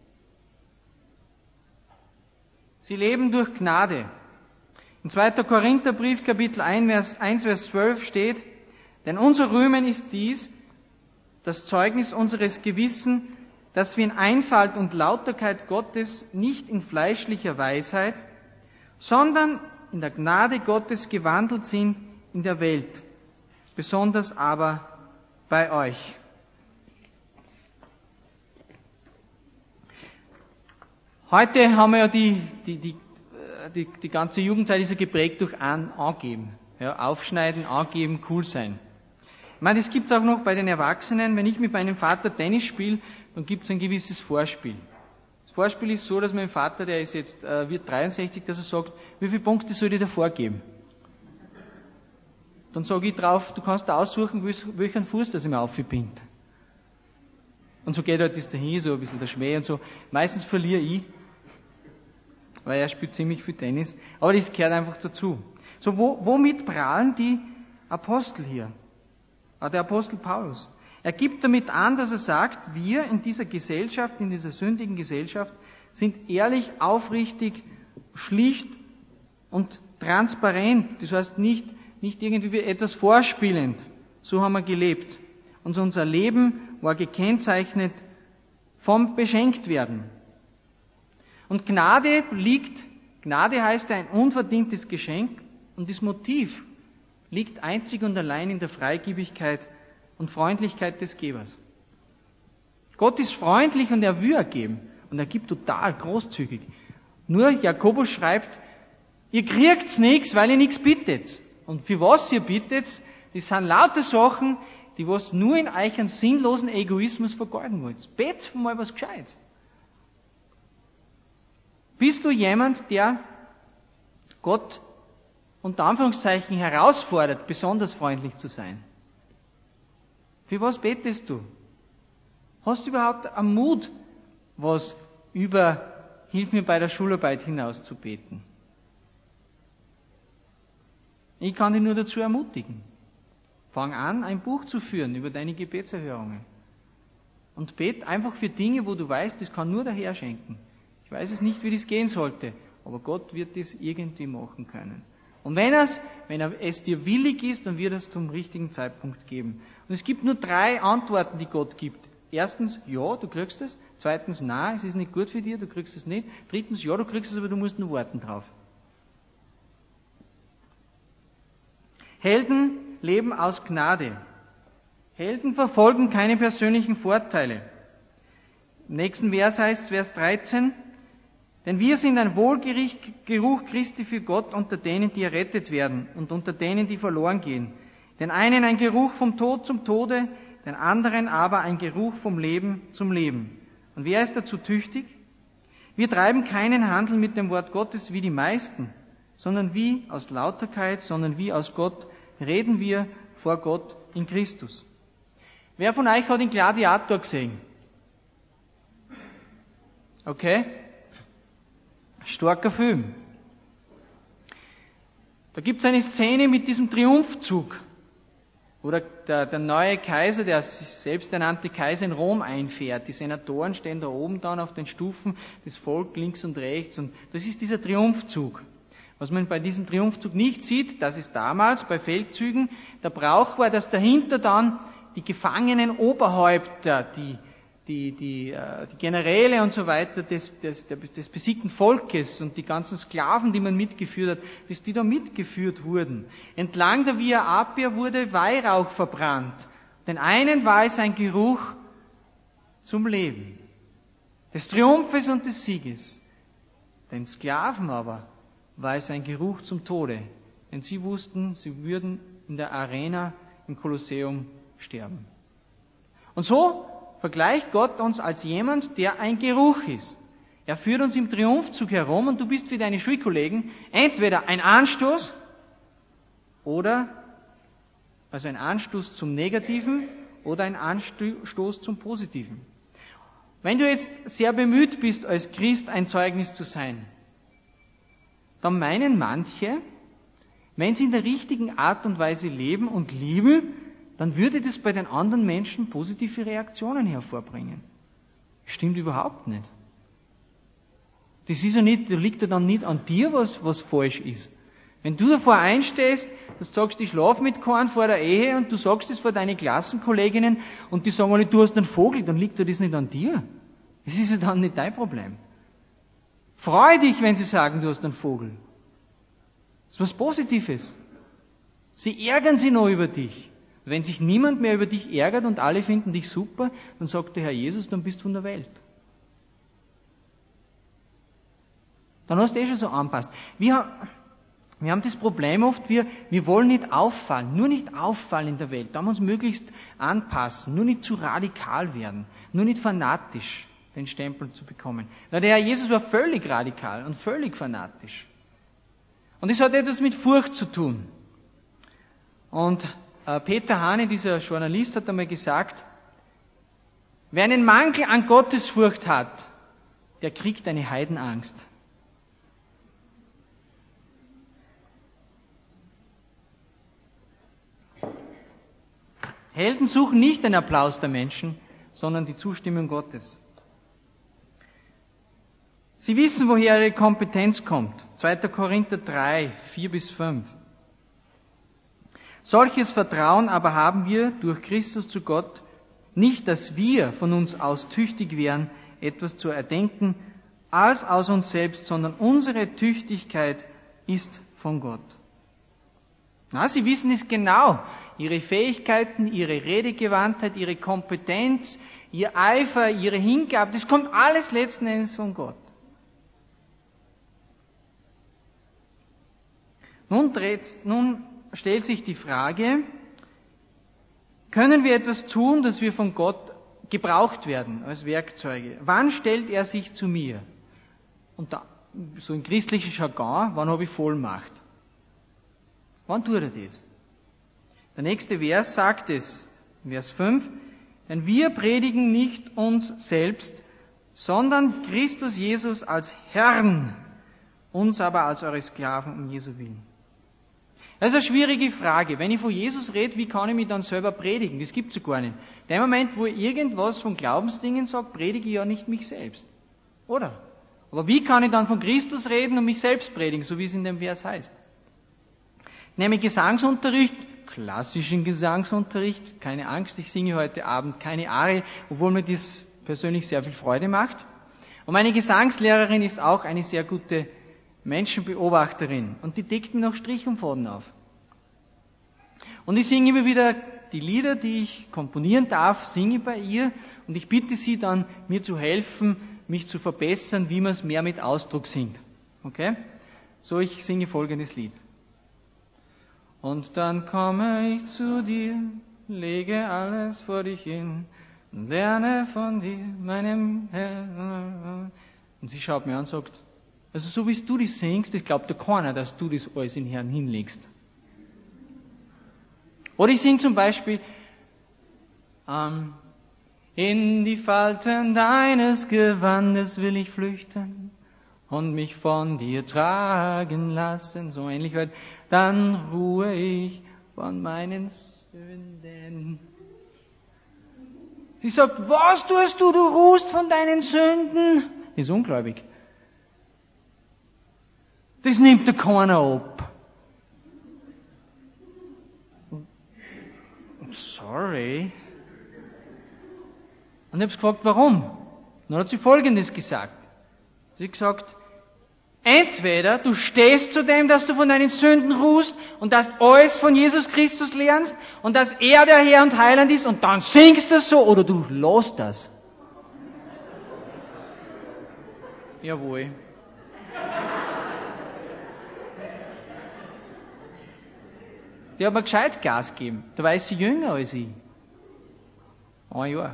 sie leben durch Gnade. In 2. Korintherbrief, Kapitel 1, Vers 12 steht, denn unser Rühmen ist dies, das Zeugnis unseres Gewissens, dass wir in Einfalt und Lauterkeit Gottes nicht in fleischlicher Weisheit, sondern in der Gnade Gottes gewandelt sind in der Welt, besonders aber bei euch. Heute haben wir ja die ganze Jugendzeit ist ja geprägt durch Angeben. Ja, aufschneiden, angeben, cool sein. Ich meine, das gibt's auch noch bei den Erwachsenen. Wenn ich mit meinem Vater Tennis spiele, dann gibt's ein gewisses Vorspiel. Das Vorspiel ist so, dass mein Vater, der ist jetzt, wird 63, dass er sagt, wie viele Punkte soll ich dir vorgeben? Dann sage ich drauf, du kannst da aussuchen, welchen Fuß das ihm aufbindet. Und so geht halt das dahin, so ein bisschen der Schmäh und so. Meistens verliere ich, weil er spielt ziemlich viel Tennis. Aber das gehört einfach dazu. So, womit prahlen die Apostel hier? Der Apostel Paulus. Er gibt damit an, dass er sagt, wir in dieser Gesellschaft, in dieser sündigen Gesellschaft, sind ehrlich, aufrichtig, schlicht und transparent. Das heißt nicht irgendwie etwas vorspielend. So haben wir gelebt. Und unser Leben war gekennzeichnet vom Beschenktwerden. Und Gnade heißt ein unverdientes Geschenk und das Motiv liegt einzig und allein in der Freigebigkeit und Freundlichkeit des Gebers. Gott ist freundlich und er will geben und er gibt total großzügig. Nur Jakobus schreibt, ihr kriegt's nichts, weil ihr nichts bittet. Und für was ihr bittet, das sind lauter Sachen, die was nur in euch einen sinnlosen Egoismus vergeuden wollt. Bet mal was Gescheites. Bist du jemand, der Gott unter Anführungszeichen herausfordert, besonders freundlich zu sein? Für was betest du? Hast du überhaupt einen Mut, was über Hilf mir bei der Schularbeit hinaus zu beten? Ich kann dich nur dazu ermutigen. Fang an, ein Buch zu führen über deine Gebetserhörungen. Und bet einfach für Dinge, wo du weißt, das kann nur der Herr schenken. Ich weiß es nicht, wie das gehen sollte, aber Gott wird das irgendwie machen können. Und wenn er es dir willig ist, dann wird er es zum richtigen Zeitpunkt geben. Und es gibt nur 3 Antworten, die Gott gibt. Erstens, ja, du kriegst es. Zweitens, nein, es ist nicht gut für dich, du kriegst es nicht. Drittens, ja, du kriegst es, aber du musst nur warten drauf. Helden leben aus Gnade. Helden verfolgen keine persönlichen Vorteile. Im nächsten Vers heißt es, Vers 13, denn wir sind ein Wohlgeruch Christi für Gott unter denen, die errettet werden und unter denen, die verloren gehen. Den einen ein Geruch vom Tod zum Tode, den anderen aber ein Geruch vom Leben zum Leben. Und wer ist dazu tüchtig? Wir treiben keinen Handel mit dem Wort Gottes wie die meisten, sondern wie aus Lauterkeit, sondern wie aus Gott reden wir vor Gott in Christus. Wer von euch hat den Gladiator gesehen? Okay? Starker Film. Da gibt es eine Szene mit diesem Triumphzug, wo der neue Kaiser, der sich selbst ernannte Kaiser in Rom einfährt. Die Senatoren stehen da oben dann auf den Stufen, das Volk links und rechts. Und das ist dieser Triumphzug. Was man bei diesem Triumphzug nicht sieht, das ist damals bei Feldzügen, der Brauch war, dass dahinter dann die gefangenen Oberhäupter, die Generäle und so weiter des besiegten Volkes und die ganzen Sklaven, die man mitgeführt hat, bis die da mitgeführt wurden. Entlang der Via Appia wurde Weihrauch verbrannt. Den einen war es ein Geruch zum Leben, des Triumphes und des Sieges. Den Sklaven aber war es ein Geruch zum Tode, denn sie wussten, sie würden in der Arena im Kolosseum sterben. Und so vergleicht Gott uns als jemand, der ein Geruch ist. Er führt uns im Triumphzug herum und du bist für deine Schulkollegen entweder ein Anstoß also ein Anstoß zum Negativen oder ein Anstoß zum Positiven. Wenn du jetzt sehr bemüht bist, als Christ ein Zeugnis zu sein, dann meinen manche, wenn sie in der richtigen Art und Weise leben und lieben, dann würde das bei den anderen Menschen positive Reaktionen hervorbringen. Stimmt überhaupt nicht. Das ist ja nicht, da liegt ja dann nicht an dir, was falsch ist. Wenn du davor einstehst, du sagst, ich schlafe mit keinem vor der Ehe und du sagst es vor deinen Klassenkolleginnen und die sagen alle, du hast einen Vogel, dann liegt ja das nicht an dir. Das ist ja dann nicht dein Problem. Freu dich, wenn sie sagen, du hast einen Vogel. Das ist was Positives. Sie ärgern sich noch über dich. Wenn sich niemand mehr über dich ärgert und alle finden dich super, dann sagt der Herr Jesus, dann bist du von der Welt. Dann hast du schon so anpasst. Wir haben das Problem oft, wir wollen nicht auffallen, nur nicht auffallen in der Welt. Da haben wir uns möglichst anpassen, nur nicht zu radikal werden, nur nicht fanatisch den Stempel zu bekommen. Na, der Herr Jesus war völlig radikal und völlig fanatisch. Und es hat etwas mit Furcht zu tun. Und Peter Hane, dieser Journalist, hat einmal gesagt, wer einen Mangel an Gottesfurcht hat, der kriegt eine Heidenangst. Helden suchen nicht den Applaus der Menschen, sondern die Zustimmung Gottes. Sie wissen, woher ihre Kompetenz kommt. 2. Korinther 3, 4-5. Solches Vertrauen aber haben wir durch Christus zu Gott, nicht, dass wir von uns aus tüchtig wären, etwas zu erdenken, als aus uns selbst, sondern unsere Tüchtigkeit ist von Gott. Na, sie wissen es genau. Ihre Fähigkeiten, ihre Redegewandtheit, ihre Kompetenz, ihr Eifer, ihre Hingabe, das kommt alles letzten Endes von Gott. Nun stellt sich die Frage, können wir etwas tun, dass wir von Gott gebraucht werden als Werkzeuge? Wann stellt er sich zu mir? Und da, so im christlichen Jargon, wann habe ich Vollmacht? Wann tut er das? Der nächste Vers sagt es, Vers 5, denn wir predigen nicht uns selbst, sondern Christus Jesus als Herrn, uns aber als eure Sklaven um Jesu willen. Das ist eine schwierige Frage. Wenn ich von Jesus rede, wie kann ich mich dann selber predigen? Das gibt's ja gar nicht. Der Moment, wo ich irgendwas von Glaubensdingen sage, predige ich ja nicht mich selbst. Oder? Aber wie kann ich dann von Christus reden und mich selbst predigen, so wie es in dem Vers heißt? Nehme Gesangsunterricht, klassischen Gesangsunterricht, keine Angst, ich singe heute Abend keine Arie, obwohl mir das persönlich sehr viel Freude macht. Und meine Gesangslehrerin ist auch eine sehr gute Menschenbeobachterin und die deckt mir noch Strich und Faden auf. Und ich singe immer wieder die Lieder, die ich komponieren darf, singe bei ihr und ich bitte sie dann, mir zu helfen, mich zu verbessern, wie man es mehr mit Ausdruck singt. Okay? So, ich singe folgendes Lied. Und dann komme ich zu dir, lege alles vor dich hin, lerne von dir, meinem Herrn. Und sie schaut mir an und sagt, also so wie du das singst, das glaubt ja keiner, dass du das alles in den Herrn hinlegst. Oder ich singe zum Beispiel, in die Falten deines Gewandes will ich flüchten und mich von dir tragen lassen, so ähnlich wird, dann ruhe ich von meinen Sünden. Sie sagt, was tust du? Du ruhst von deinen Sünden. Das ist ungläubig. Das nimmt dir keiner ab. Sorry. Und ich habe gefragt, warum? Dann hat sie Folgendes gesagt. Sie hat gesagt, entweder du stehst zu dem, dass du von deinen Sünden ruhst und dass alles von Jesus Christus lernst und dass er der Herr und Heiland ist und dann singst du so, oder du lässt das. Jawohl. Die hat mir gescheit Gas gegeben. Da war sie jünger als ich. Ein Jahr.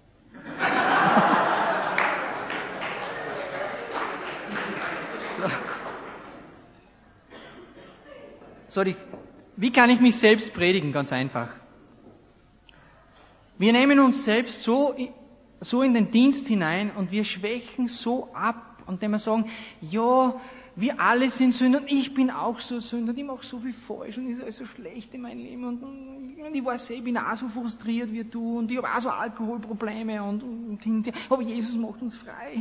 Wie kann ich mich selbst predigen? Ganz einfach. Wir nehmen uns selbst so in den Dienst hinein und wir schwächen so ab und wenn wir sagen, ja, wir alle sind Sünder und ich bin auch so Sünder und ich mache so viel falsch und es ist alles so schlecht in meinem Leben und ich weiß, ich bin auch so frustriert wie du und ich habe auch so Alkoholprobleme und aber Jesus macht uns frei.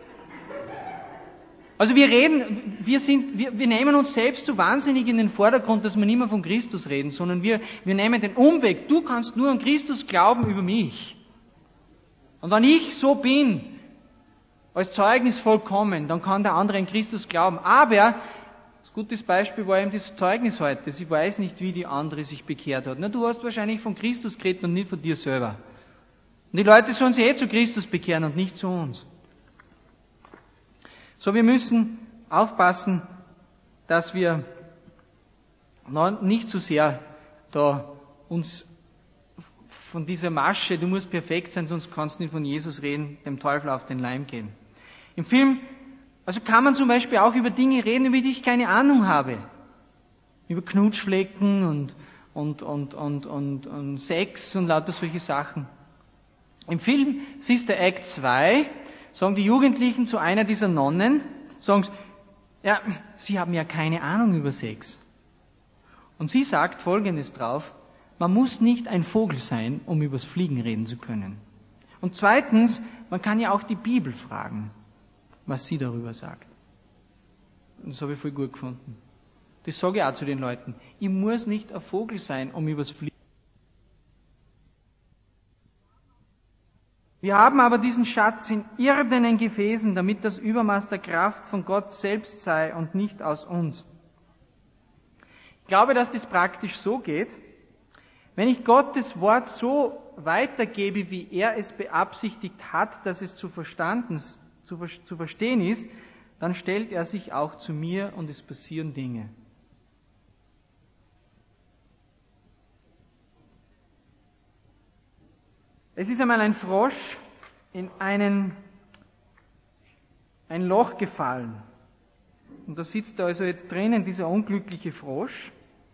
Also wir nehmen uns selbst so wahnsinnig in den Vordergrund, dass wir nicht mehr von Christus reden, sondern wir nehmen den Umweg. Du kannst nur an Christus glauben über mich. Und wenn ich so bin, als Zeugnis vollkommen, dann kann der andere an Christus glauben. Aber, ein gutes Beispiel war eben das Zeugnis heute. Ich weiß nicht, wie die andere sich bekehrt hat. Na, du hast wahrscheinlich von Christus geredet und nicht von dir selber. Und die Leute sollen sich zu Christus bekehren und nicht zu uns. So, wir müssen aufpassen, dass wir nicht zu sehr da uns von dieser Masche, du musst perfekt sein, sonst kannst du nicht von Jesus reden, dem Teufel auf den Leim gehen. Im Film, also kann man zum Beispiel auch über Dinge reden, über die ich keine Ahnung habe. Über Knutschflecken und Sex und lauter solche Sachen. Im Film Sister Act 2 sagen die Jugendlichen zu einer dieser Nonnen, sagen sie, ja, sie haben ja keine Ahnung über Sex. Und sie sagt Folgendes drauf, man muss nicht ein Vogel sein, um übers Fliegen reden zu können. Und zweitens, man kann ja auch die Bibel fragen, was sie darüber sagt. Und das habe ich voll gut gefunden. Das sage ich auch zu den Leuten. Ich muss nicht ein Vogel sein, um übers Fliegen. Wir haben aber diesen Schatz in irdenen Gefäßen, damit das Übermaß der Kraft von Gott selbst sei und nicht aus uns. Ich glaube, dass das praktisch so geht. Wenn ich Gottes Wort so weitergebe, wie er es beabsichtigt hat, dass es zu verstehen ist, dann stellt er sich auch zu mir und es passieren Dinge. Es ist einmal ein Frosch in ein Loch gefallen. Und da sitzt er also jetzt drinnen, dieser unglückliche Frosch.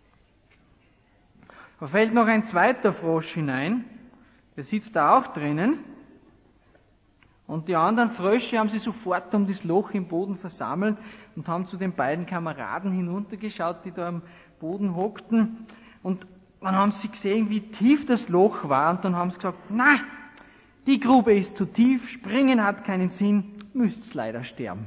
Da fällt noch ein zweiter Frosch hinein, der sitzt da auch drinnen. Und die anderen Frösche haben sich sofort um das Loch im Boden versammelt und haben zu den beiden Kameraden hinuntergeschaut, die da am Boden hockten. Und dann haben sie gesehen, wie tief das Loch war, und dann haben sie gesagt, na, die Grube ist zu tief, springen hat keinen Sinn, müsst's leider sterben.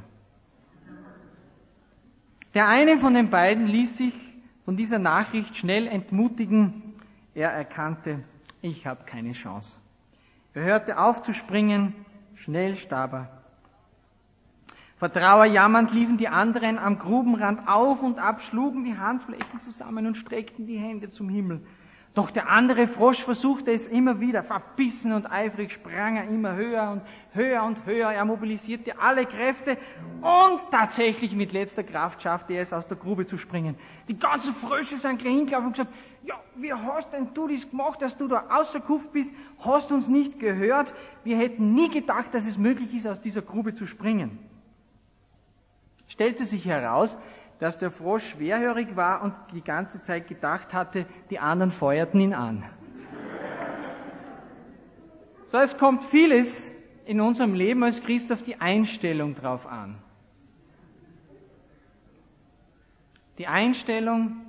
Der eine von den beiden ließ sich von dieser Nachricht schnell entmutigen. Er erkannte, ich habe keine Chance. Er hörte auf zu springen, schnell starb er. Vor Trauer jammernd liefen die anderen am Grubenrand auf und ab, schlugen die Handflächen zusammen und streckten die Hände zum Himmel. Doch der andere Frosch versuchte es immer wieder. Verbissen und eifrig sprang er immer höher und höher und höher. Er mobilisierte alle Kräfte und tatsächlich mit letzter Kraft schaffte er es, aus der Grube zu springen. Die ganzen Frösche sind gleich hingelaufen und gesagt, ja, wie hast denn du das gemacht, dass du da außer Kuft bist? Hast uns nicht gehört? Wir hätten nie gedacht, dass es möglich ist, aus dieser Grube zu springen. Stellte sich heraus, dass der Frosch schwerhörig war und die ganze Zeit gedacht hatte, die anderen feuerten ihn an. So, es kommt vieles in unserem Leben als Christ auf die Einstellung drauf an. Die Einstellung,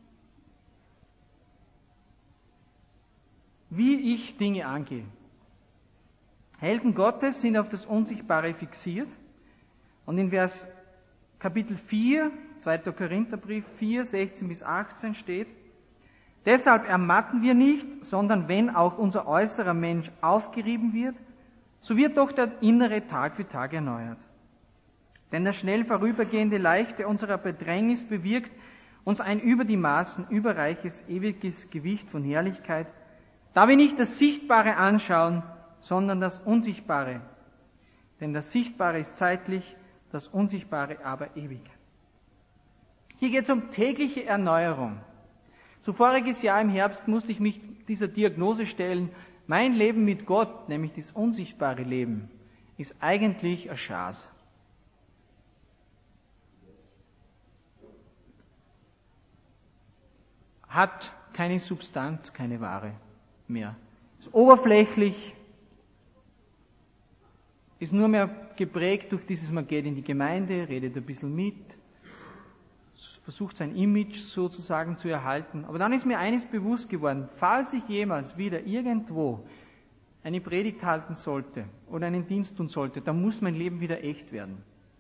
wie ich Dinge angehe. Helden Gottes sind auf das Unsichtbare fixiert, und in Kapitel 4, 2. Korintherbrief 4, 16 bis 18 steht, deshalb ermatten wir nicht, sondern wenn auch unser äußerer Mensch aufgerieben wird, so wird doch der innere Tag für Tag erneuert. Denn das schnell vorübergehende Leichte unserer Bedrängnis bewirkt uns ein über die Maßen überreiches, ewiges Gewicht von Herrlichkeit, da wir nicht das Sichtbare anschauen, sondern das Unsichtbare. Denn das Sichtbare ist zeitlich, das Unsichtbare aber ewig. Hier geht es um tägliche Erneuerung. So voriges Jahr im Herbst musste ich mich dieser Diagnose stellen, mein Leben mit Gott, nämlich das unsichtbare Leben, ist eigentlich ein Schaß. Hat keine Substanz, keine Ware mehr. Ist oberflächlich, ist nur mehr geprägt durch dieses, man geht in die Gemeinde, redet ein bisschen mit, versucht sein Image sozusagen zu erhalten. Aber dann ist mir eines bewusst geworden, falls ich jemals wieder irgendwo eine Predigt halten sollte oder einen Dienst tun sollte, dann muss mein Leben wieder echt werden.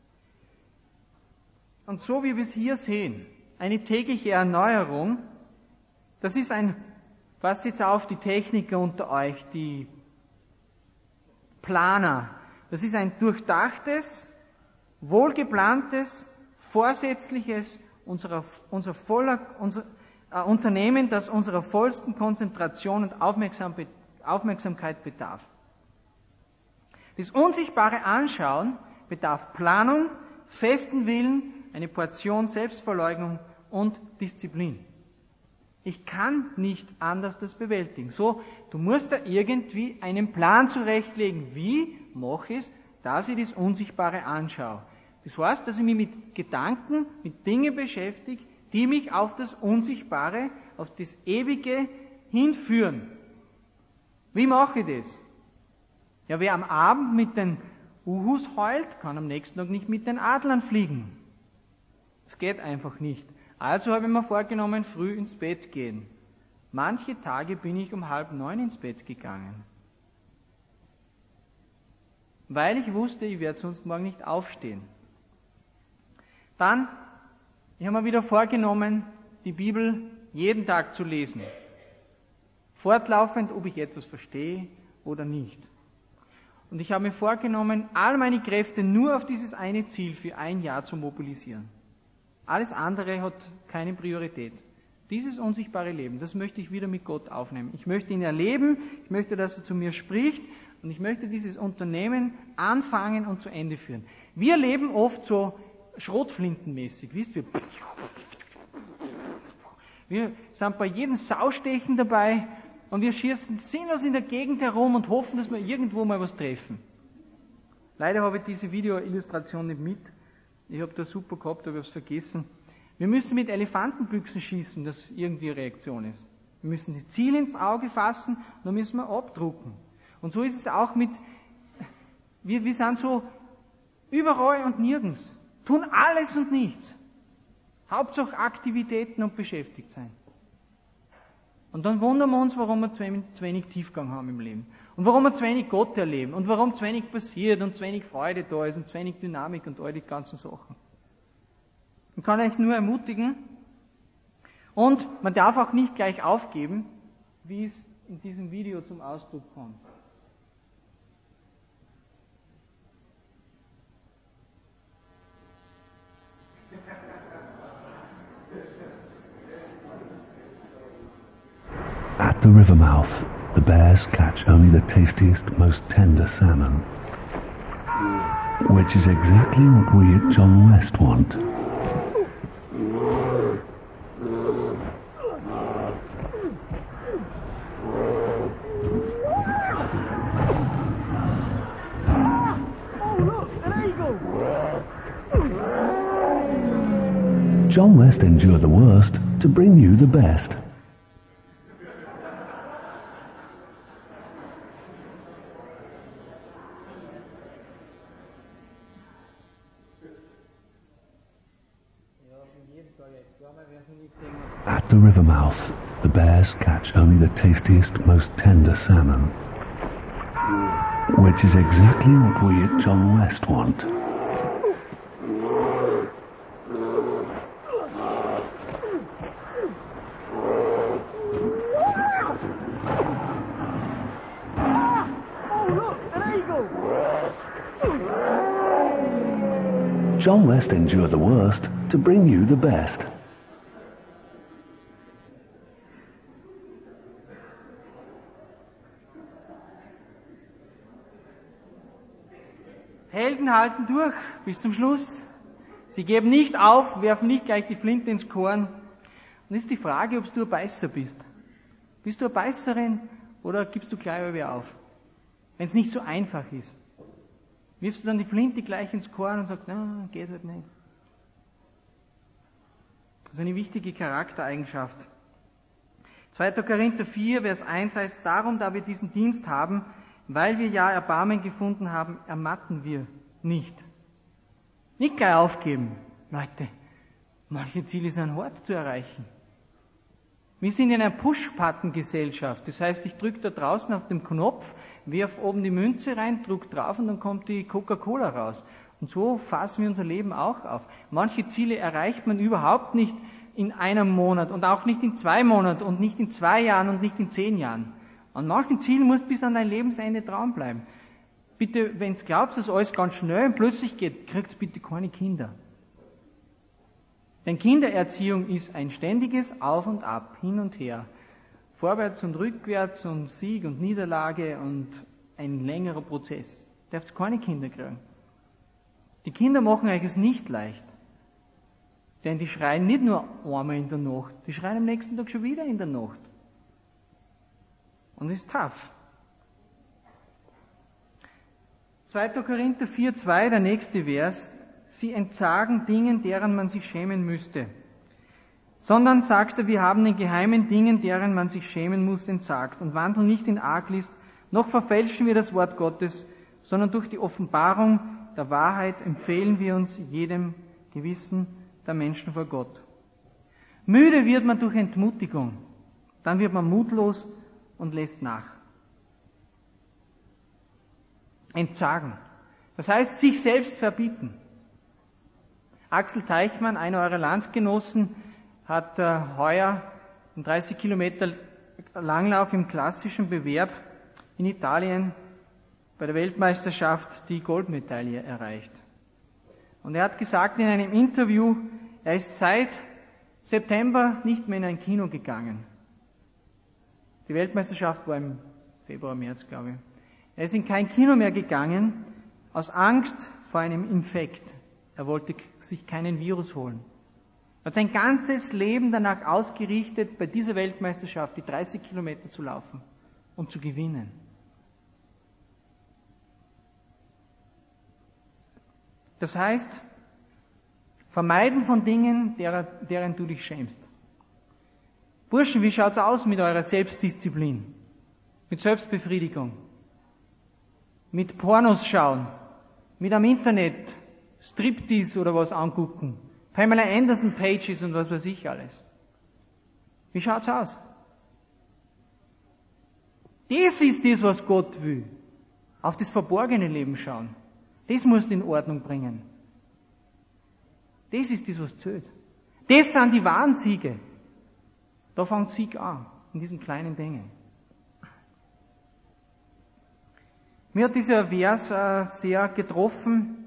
Und so wie wir es hier sehen, eine tägliche Erneuerung, das ist passt jetzt auf, die Techniker unter euch, die Planer, das ist ein durchdachtes, wohlgeplantes, vorsätzliches Unternehmen, das unserer vollsten Konzentration und Aufmerksamkeit bedarf. Das unsichtbare Anschauen bedarf Planung, festen Willen, eine Portion Selbstverleugnung und Disziplin. Ich kann nicht anders das bewältigen. So, du musst da irgendwie einen Plan zurechtlegen. Wie mache ich es, dass ich das Unsichtbare anschaue? Das heißt, dass ich mich mit Gedanken, mit Dingen beschäftige, die mich auf das Unsichtbare, auf das Ewige hinführen. Wie mache ich das? Ja, wer am Abend mit den Uhus heult, kann am nächsten Tag nicht mit den Adlern fliegen. Das geht einfach nicht. Also habe ich mir vorgenommen, früh ins Bett gehen. Manche Tage bin ich um 8:30 ins Bett gegangen. Weil ich wusste, ich werde sonst morgen nicht aufstehen. Dann, ich habe mir wieder vorgenommen, die Bibel jeden Tag zu lesen. Fortlaufend, ob ich etwas verstehe oder nicht. Und ich habe mir vorgenommen, all meine Kräfte nur auf dieses eine Ziel für ein Jahr zu mobilisieren. Alles andere hat keine Priorität. Dieses unsichtbare Leben, das möchte ich wieder mit Gott aufnehmen. Ich möchte ihn erleben, ich möchte, dass er zu mir spricht und ich möchte dieses Unternehmen anfangen und zu Ende führen. Wir leben oft so schrotflintenmäßig, wisst ihr? Wir sind bei jedem Saustechen dabei und wir schießen sinnlos in der Gegend herum und hoffen, dass wir irgendwo mal was treffen. Leider habe ich diese Videoillustration nicht mit. Ich habe das super gehabt, aber ich habe es vergessen. Wir müssen mit Elefantenbüchsen schießen, dass irgendwie eine Reaktion ist. Wir müssen das Ziel ins Auge fassen, dann müssen wir abdrucken. Und so ist es auch mit, wir sind so überall und nirgends, tun alles und nichts. Hauptsache Aktivitäten und beschäftigt sein. Und dann wundern wir uns, warum wir zu wenig Tiefgang haben im Leben. Und warum wir zu wenig Gott erleben. Und warum zu wenig passiert und zu wenig Freude da ist und zu wenig Dynamik und all die ganzen Sachen. Ich kann euch nur ermutigen. Und man darf auch nicht gleich aufgeben, wie es in diesem Video zum Ausdruck kommt. At the river mouth, the bears catch only the tastiest, most tender salmon, which is exactly what we at John West want. John West endured the worst to bring you the best. At the river mouth, the bears catch only the tastiest, most tender salmon, which is exactly what we at John West want. John West endured the worst to bring you the best. Helden halten durch bis zum Schluss. Sie geben nicht auf, werfen nicht gleich die Flinte ins Korn. Und ist die Frage, ob du ein Beißer bist. Bist du eine Beißerin oder gibst du gleich wieder auf? Wenn es nicht so einfach ist. Wirfst du dann die Flinte gleich ins Korn und sagst, na, geht halt nicht. Das ist eine wichtige Charaktereigenschaft. 2. Korinther 4, Vers 1 heißt, darum, da wir diesen Dienst haben, weil wir ja Erbarmen gefunden haben, ermatten wir nicht. Nicht gleich aufgeben. Leute, manche Ziele sind hart zu erreichen. Wir sind in einer Push-Button-Gesellschaft. Das heißt, ich drücke da draußen auf den Knopf, wirf oben die Münze rein, drück drauf und dann kommt die Coca-Cola raus. Und so fassen wir unser Leben auch auf. Manche Ziele erreicht man überhaupt nicht in einem Monat und auch nicht in 2 Monaten und nicht in 2 Jahren und nicht in 10 Jahren. An manchen Zielen musst du bis an dein Lebensende dranbleiben. Bitte, wenn du glaubst, dass alles ganz schnell und plötzlich geht, kriegst bitte keine Kinder. Denn Kindererziehung ist ein ständiges Auf und Ab, hin und her. Vorwärts und rückwärts und Sieg und Niederlage und ein längerer Prozess. Du darfst keine Kinder kriegen. Die Kinder machen euch es nicht leicht. Denn die schreien nicht nur einmal in der Nacht, die schreien am nächsten Tag schon wieder in der Nacht. Und es ist tough. 2. Korinther 4,2, der nächste Vers. Sie entsagen Dingen, deren man sich schämen müsste. Sondern, sagt er, wir haben den geheimen Dingen, deren man sich schämen muss, entsagt und wandeln nicht in Arglist, noch verfälschen wir das Wort Gottes, sondern durch die Offenbarung der Wahrheit empfehlen wir uns jedem Gewissen der Menschen vor Gott. Müde wird man durch Entmutigung, dann wird man mutlos und lässt nach. Entsagen. Das heißt, sich selbst verbieten. Axel Teichmann, einer eurer Landsgenossen, hat heuer einen 30 Kilometer Langlauf im klassischen Bewerb in Italien bei der Weltmeisterschaft die Goldmedaille erreicht. Und er hat gesagt in einem Interview, er ist seit September nicht mehr in ein Kino gegangen. Die Weltmeisterschaft war im Februar, März, glaube ich. Er ist in kein Kino mehr gegangen, aus Angst vor einem Infekt. Er wollte sich keinen Virus holen. Hat sein ganzes Leben danach ausgerichtet, bei dieser Weltmeisterschaft die 30 Kilometer zu laufen und zu gewinnen. Das heißt, vermeiden von Dingen, deren du dich schämst. Burschen, wie schaut's aus mit eurer Selbstdisziplin? Mit Selbstbefriedigung? Mit Pornos schauen? Mit am Internet Striptease oder was angucken? Pamela Anderson Pages und was weiß ich alles. Wie schaut's aus? Das ist das, was Gott will. Auf das verborgene Leben schauen. Das musst du in Ordnung bringen. Das ist das, was zählt. Das sind die wahren Siege. Da fängt Sieg an, in diesen kleinen Dingen. Mir hat dieser Vers sehr getroffen.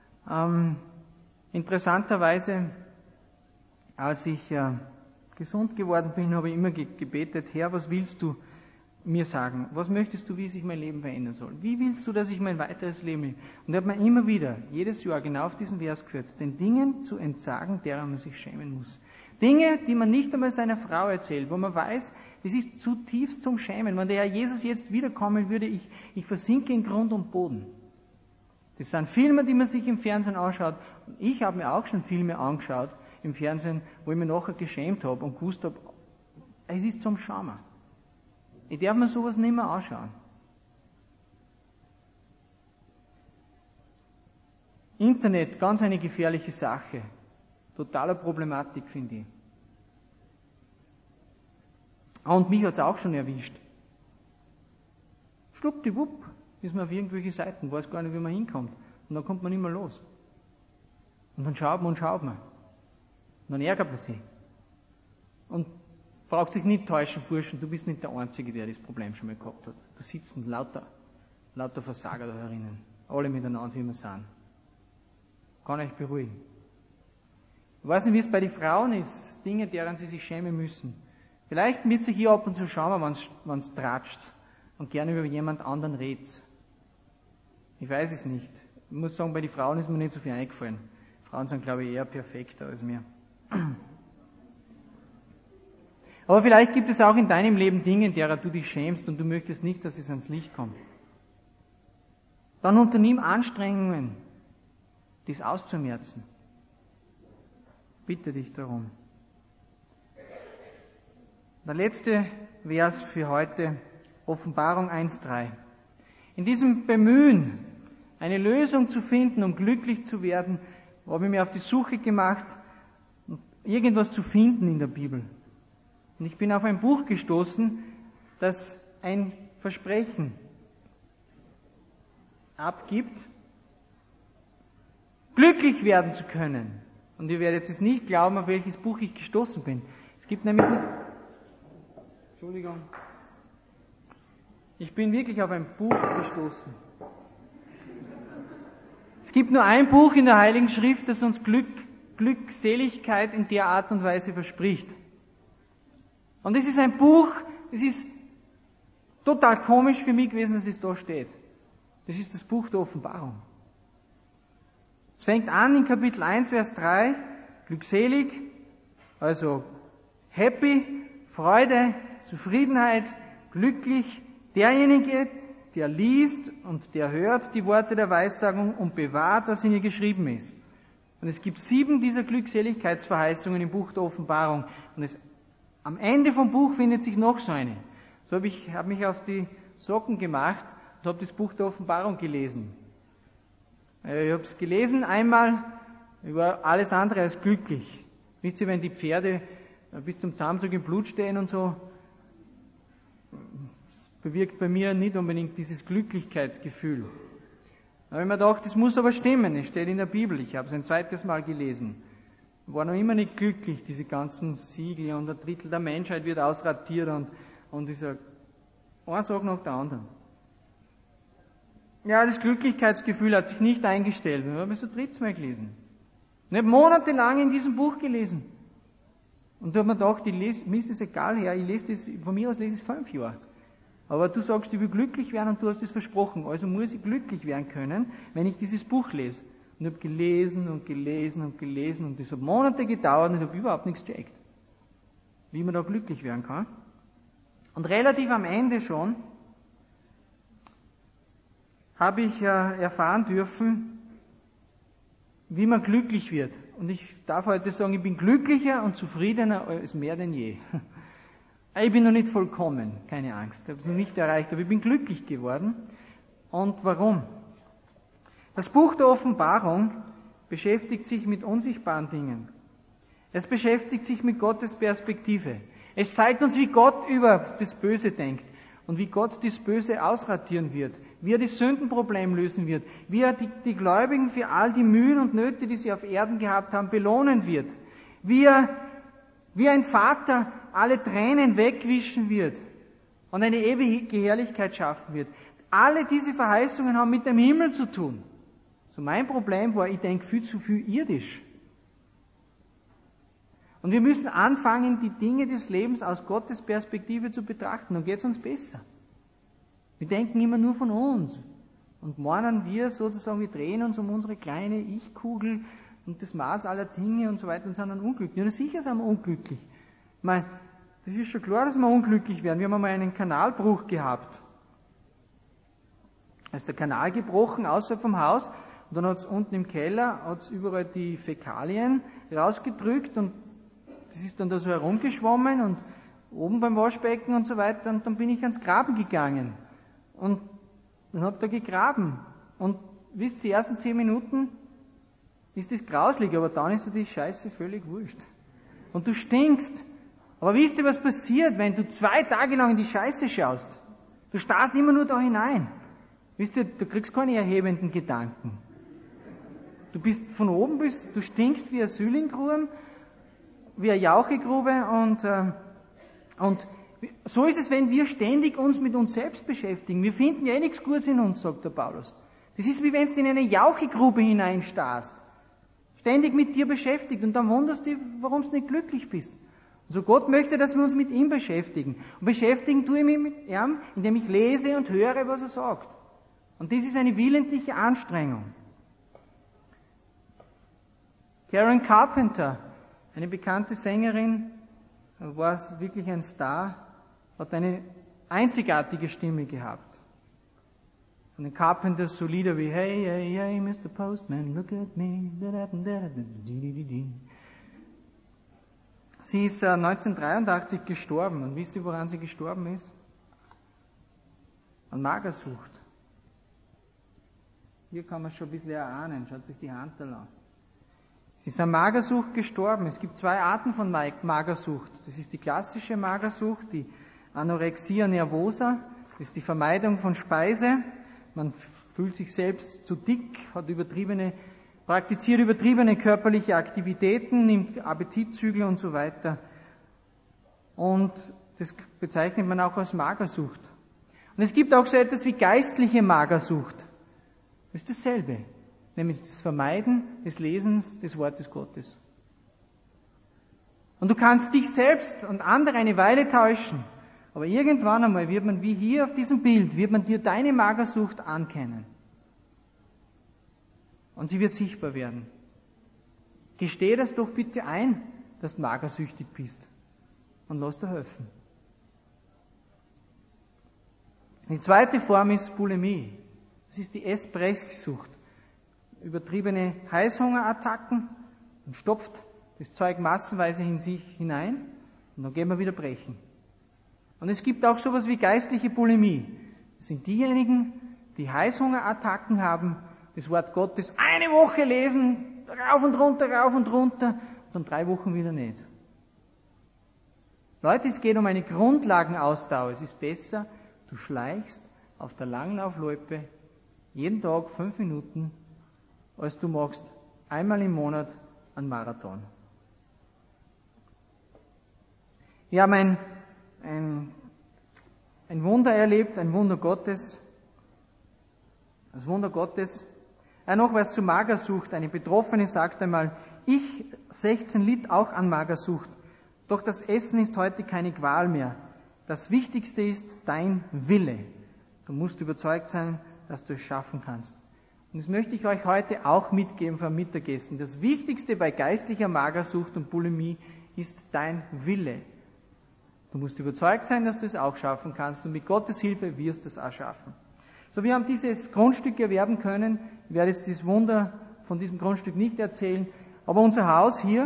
Interessanterweise, als ich gesund geworden bin, habe ich immer gebetet, Herr, was willst du mir sagen? Was möchtest du, wie sich mein Leben verändern soll? Wie willst du, dass ich mein weiteres Leben lebe? Und er hat mir immer wieder, jedes Jahr, genau auf diesen Vers geführt, den Dingen zu entsagen, derer man sich schämen muss. Dinge, die man nicht einmal seiner Frau erzählt, wo man weiß, das ist zutiefst zum Schämen. Wenn der Herr Jesus jetzt wiederkommen würde, ich versinke in Grund und Boden. Das sind Filme, die man sich im Fernsehen anschaut. Und ich habe mir auch schon Filme angeschaut im Fernsehen, wo ich mir nachher geschämt habe und gewusst habe, es ist zum Schauen. Ich darf mir sowas nicht mehr anschauen. Internet, ganz eine gefährliche Sache. Totaler Problematik, finde ich. Und mich hat es auch schon erwischt. Schwuppdiwupp ist man auf irgendwelche Seiten, weiß gar nicht, wie man hinkommt. Und dann kommt man nicht mehr los. Und dann schaut man. Und dann ärgert man sich. Und braucht sich nicht täuschen, Burschen, du bist nicht der Einzige, der das Problem schon mal gehabt hat. Da sitzen lauter Versager da herinnen. Alle miteinander, wie wir sind. Kann euch beruhigen. Ich weiß nicht, wie es bei den Frauen ist, Dinge, deren sie sich schämen müssen. Vielleicht müsst ihr hier ab und zu schauen, wenn es tratscht und gerne über jemand anderen redet. Ich weiß es nicht. Ich muss sagen, bei den Frauen ist mir nicht so viel eingefallen. Frauen sind, glaube ich, eher perfekter als mir. Aber vielleicht gibt es auch in deinem Leben Dinge, derer du dich schämst und du möchtest nicht, dass es ans Licht kommt. Dann unternimm Anstrengungen, dies auszumerzen. Bitte dich darum. Der letzte Vers für heute, Offenbarung 1,3. In diesem Bemühen, eine Lösung zu finden, um glücklich zu werden, habe ich mir auf die Suche gemacht, irgendwas zu finden in der Bibel. Und ich bin auf ein Buch gestoßen, das ein Versprechen abgibt, glücklich werden zu können. Und ihr werdet jetzt nicht glauben, auf welches Buch ich gestoßen bin. Es gibt nämlich Entschuldigung. Ich bin wirklich auf ein Buch gestoßen. Es gibt nur ein Buch in der Heiligen Schrift, das uns Glückseligkeit in der Art und Weise verspricht. Und es ist ein Buch, es ist total komisch für mich gewesen, dass es da steht. Das ist das Buch der Offenbarung. Es fängt an in Kapitel 1, Vers 3, glückselig, also happy, Freude, Zufriedenheit, glücklich, derjenige, der liest und der hört die Worte der Weissagung und bewahrt, was in ihr geschrieben ist. Und es gibt 7 dieser Glückseligkeitsverheißungen im Buch der Offenbarung. Und am Ende vom Buch findet sich noch so eine. So habe ich mich auf die Socken gemacht und habe das Buch der Offenbarung gelesen. Ich habe es gelesen einmal, ich war alles andere als glücklich. Wisst ihr, wenn die Pferde bis zum Zaumzug im Blut stehen und so, das bewirkt bei mir nicht unbedingt dieses Glücklichkeitsgefühl. Da habe ich mir gedacht, das muss aber stimmen, es steht in der Bibel, ich habe es ein zweites Mal gelesen. Ich war noch immer nicht glücklich, diese ganzen Siegel und 1/3 der Menschheit wird ausradiert und dieser ein Sag nach der anderen. Ja, das Glücklichkeitsgefühl hat sich nicht eingestellt. Und ich habe es so 3. Mal gelesen. Ich habe monatelang in diesem Buch gelesen. Und da habe ich mir gedacht, mir ist es egal, Herr, von mir aus lese ich es 5 Jahre. Aber du sagst, ich will glücklich werden und du hast es versprochen. Also muss ich glücklich werden können, wenn ich dieses Buch lese. Und ich habe gelesen und das hat Monate gedauert und ich habe überhaupt nichts gecheckt, wie man da glücklich werden kann. Und relativ am Ende schon habe ich erfahren dürfen, wie man glücklich wird. Und ich darf heute sagen, ich bin glücklicher und zufriedener als mehr denn je. Ich bin noch nicht vollkommen, keine Angst, ich habe es noch nicht erreicht, aber ich bin glücklich geworden. Und warum? Das Buch der Offenbarung beschäftigt sich mit unsichtbaren Dingen. Es beschäftigt sich mit Gottes Perspektive. Es zeigt uns, wie Gott über das Böse denkt und wie Gott das Böse ausradieren wird, wie er das Sündenproblem lösen wird, wie er die Gläubigen für all die Mühen und Nöte, die sie auf Erden gehabt haben, belohnen wird, wie ein Vater alle Tränen wegwischen wird und eine ewige Herrlichkeit schaffen wird. Alle diese Verheißungen haben mit dem Himmel zu tun. So mein Problem war, ich denke viel zu viel irdisch. Und wir müssen anfangen, die Dinge des Lebens aus Gottes Perspektive zu betrachten. Dann geht es uns besser. Wir denken immer nur von uns. Und meinen wir sozusagen, wir drehen uns um unsere kleine Ich-Kugel und das Maß aller Dinge und so weiter und sind dann unglücklich. Ja, sicher sind wir unglücklich. Ich meine, das ist schon klar, dass wir unglücklich werden. Wir haben einmal einen Kanalbruch gehabt. Da ist der Kanal gebrochen außerhalb vom Haus und dann hat es unten im Keller hat's überall die Fäkalien rausgedrückt und das ist dann da so herumgeschwommen und oben beim Waschbecken und so weiter und dann bin ich ans Graben gegangen und dann habe da gegraben und wisst ihr, die ersten 10 Minuten ist das grauslig, aber dann ist dir die Scheiße völlig wurscht. Und du stinkst. Aber wisst ihr, was passiert, wenn du 2 Tage lang in die Scheiße schaust? Du starrst immer nur da hinein. Wisst ihr, du kriegst keine erhebenden Gedanken. Du bist von oben bis, du stinkst wie ein Sylingruben, wie eine Jauchegrube und so ist es, wenn wir ständig uns mit uns selbst beschäftigen. Wir finden ja nichts Gutes in uns, sagt der Paulus. Das ist wie wenn du in eine Jauchegrube hineinstarrst. Ständig mit dir beschäftigt und dann wunderst du, warum du nicht glücklich bist. Also Gott möchte, dass wir uns mit ihm beschäftigen. Und beschäftigen tue ich mich mit ihm, indem ich lese und höre, was er sagt. Und das ist eine willentliche Anstrengung. Karen Carpenter, eine bekannte Sängerin, war wirklich ein Star, hat eine einzigartige Stimme gehabt. Von den Carpenters so Lieder wie Hey, hey, hey, Mr. Postman, look at me. Sie ist 1983 gestorben. Und wisst ihr, woran sie gestorben ist? An Magersucht. Hier kann man schon ein bisschen erahnen. Schaut sich die Hand da an. Sie ist an Magersucht gestorben. Es gibt 2 Arten von Magersucht. Das ist die klassische Magersucht, die Anorexia nervosa. Das ist die Vermeidung von Speise. Man fühlt sich selbst zu dick, praktiziert übertriebene körperliche Aktivitäten, nimmt Appetitzügel und so weiter. Und das bezeichnet man auch als Magersucht. Und es gibt auch so etwas wie geistliche Magersucht. Das ist dasselbe. Nämlich das Vermeiden des Lesens des Wortes Gottes. Und du kannst dich selbst und andere eine Weile täuschen, aber irgendwann einmal wird man, wie hier auf diesem Bild, wird man dir deine Magersucht ankennen. Und sie wird sichtbar werden. Gesteh das doch bitte ein, dass du magersüchtig bist. Und lass dir helfen. Die zweite Form ist Bulimie. Das ist die Essbrechsucht. Übertriebene Heißhungerattacken und stopft das Zeug massenweise in sich hinein und dann gehen wir wieder brechen. Und es gibt auch sowas wie geistliche Bulimie. Das sind diejenigen, die Heißhungerattacken haben, das Wort Gottes eine Woche lesen, rauf und runter, und dann 3 Wochen wieder nicht. Leute, es geht um eine Grundlagenausdauer. Es ist besser, du schleichst auf der Langlaufloipe jeden Tag 5 Minuten, als du machst einmal im Monat einen Marathon. Wir haben ein Wunder erlebt, ein Wunder Gottes. Das Wunder Gottes. Noch was zu Magersucht. Eine Betroffene sagt einmal, ich 16 litt auch an Magersucht. Doch das Essen ist heute keine Qual mehr. Das Wichtigste ist dein Wille. Du musst überzeugt sein, dass du es schaffen kannst. Und das möchte ich euch heute auch mitgeben vom Mittagessen. Das Wichtigste bei geistlicher Magersucht und Bulimie ist dein Wille. Du musst überzeugt sein, dass du es auch schaffen kannst und mit Gottes Hilfe wirst du es auch schaffen. So, wir haben dieses Grundstück erwerben können. Ich werde jetzt das Wunder von diesem Grundstück nicht erzählen, aber unser Haus hier,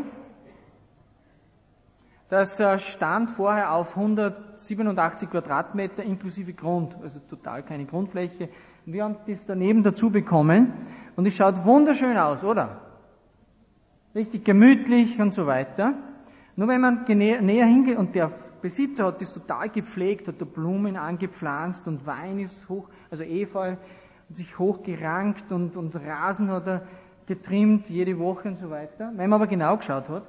das stand vorher auf 187 Quadratmeter inklusive Grund, also total keine Grundfläche. Und wir haben das daneben dazu bekommen und es schaut wunderschön aus, oder? Richtig gemütlich und so weiter. Nur wenn man näher hingeht und der Besitzer hat das total gepflegt, hat da Blumen angepflanzt und Wein ist hoch, also Efeu, hat sich hochgerankt und Rasen hat er getrimmt jede Woche und so weiter. Wenn man aber genau geschaut hat,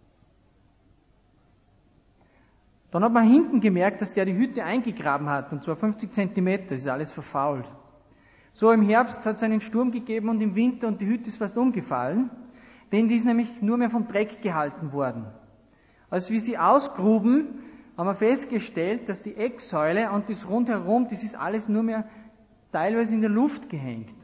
dann hat man hinten gemerkt, dass der die Hütte eingegraben hat, und zwar 50 Zentimeter, das ist alles verfault. So im Herbst hat es einen Sturm gegeben und im Winter und die Hütte ist fast umgefallen, denn die ist nämlich nur mehr vom Dreck gehalten worden. Als wir sie ausgruben, haben wir festgestellt, dass die Ecksäule und das rundherum, das ist alles nur mehr teilweise in der Luft gehängt.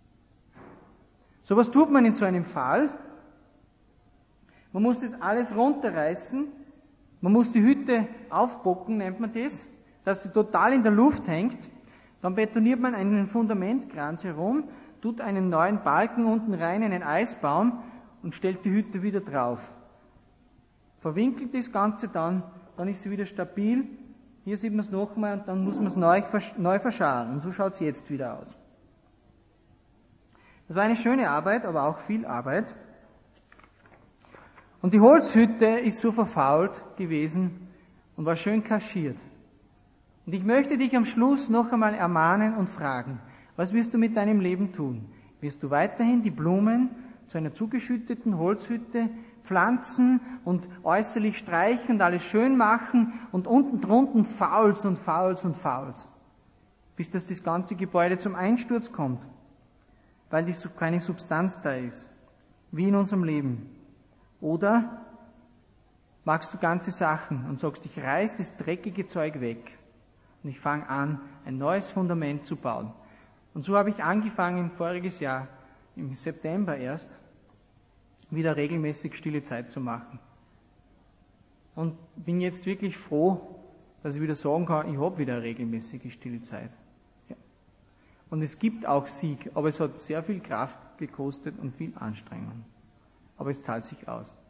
So was tut man in so einem Fall? Man muss das alles runterreißen, man muss die Hütte aufbocken, nennt man das, dass sie total in der Luft hängt. Dann betoniert man einen Fundamentkranz herum, tut einen neuen Balken unten rein, einen Eisbaum und stellt die Hütte wieder drauf. Verwinkelt das Ganze dann ist sie wieder stabil. Hier sieht man es nochmal und dann muss man es neu verschalen. Und so schaut es jetzt wieder aus. Das war eine schöne Arbeit, aber auch viel Arbeit. Und die Holzhütte ist so verfault gewesen und war schön kaschiert. Und ich möchte dich am Schluss noch einmal ermahnen und fragen, was wirst du mit deinem Leben tun? Wirst du weiterhin die Blumen zu einer zugeschütteten Holzhütte pflanzen und äußerlich streichen und alles schön machen und unten drunten faulst und faulst und faulst, bis das ganze Gebäude zum Einsturz kommt, weil keine Substanz da ist, wie in unserem Leben? Oder machst du ganze Sachen und sagst, ich reiß das dreckige Zeug weg und ich fange an, ein neues Fundament zu bauen. Und so habe ich angefangen, voriges Jahr, im September erst, wieder regelmäßig stille Zeit zu machen. Und bin jetzt wirklich froh, dass ich wieder sagen kann, ich habe wieder eine regelmäßige stille Zeit. Ja. Und es gibt auch Sieg, aber es hat sehr viel Kraft gekostet und viel Anstrengung. Aber es zahlt sich aus.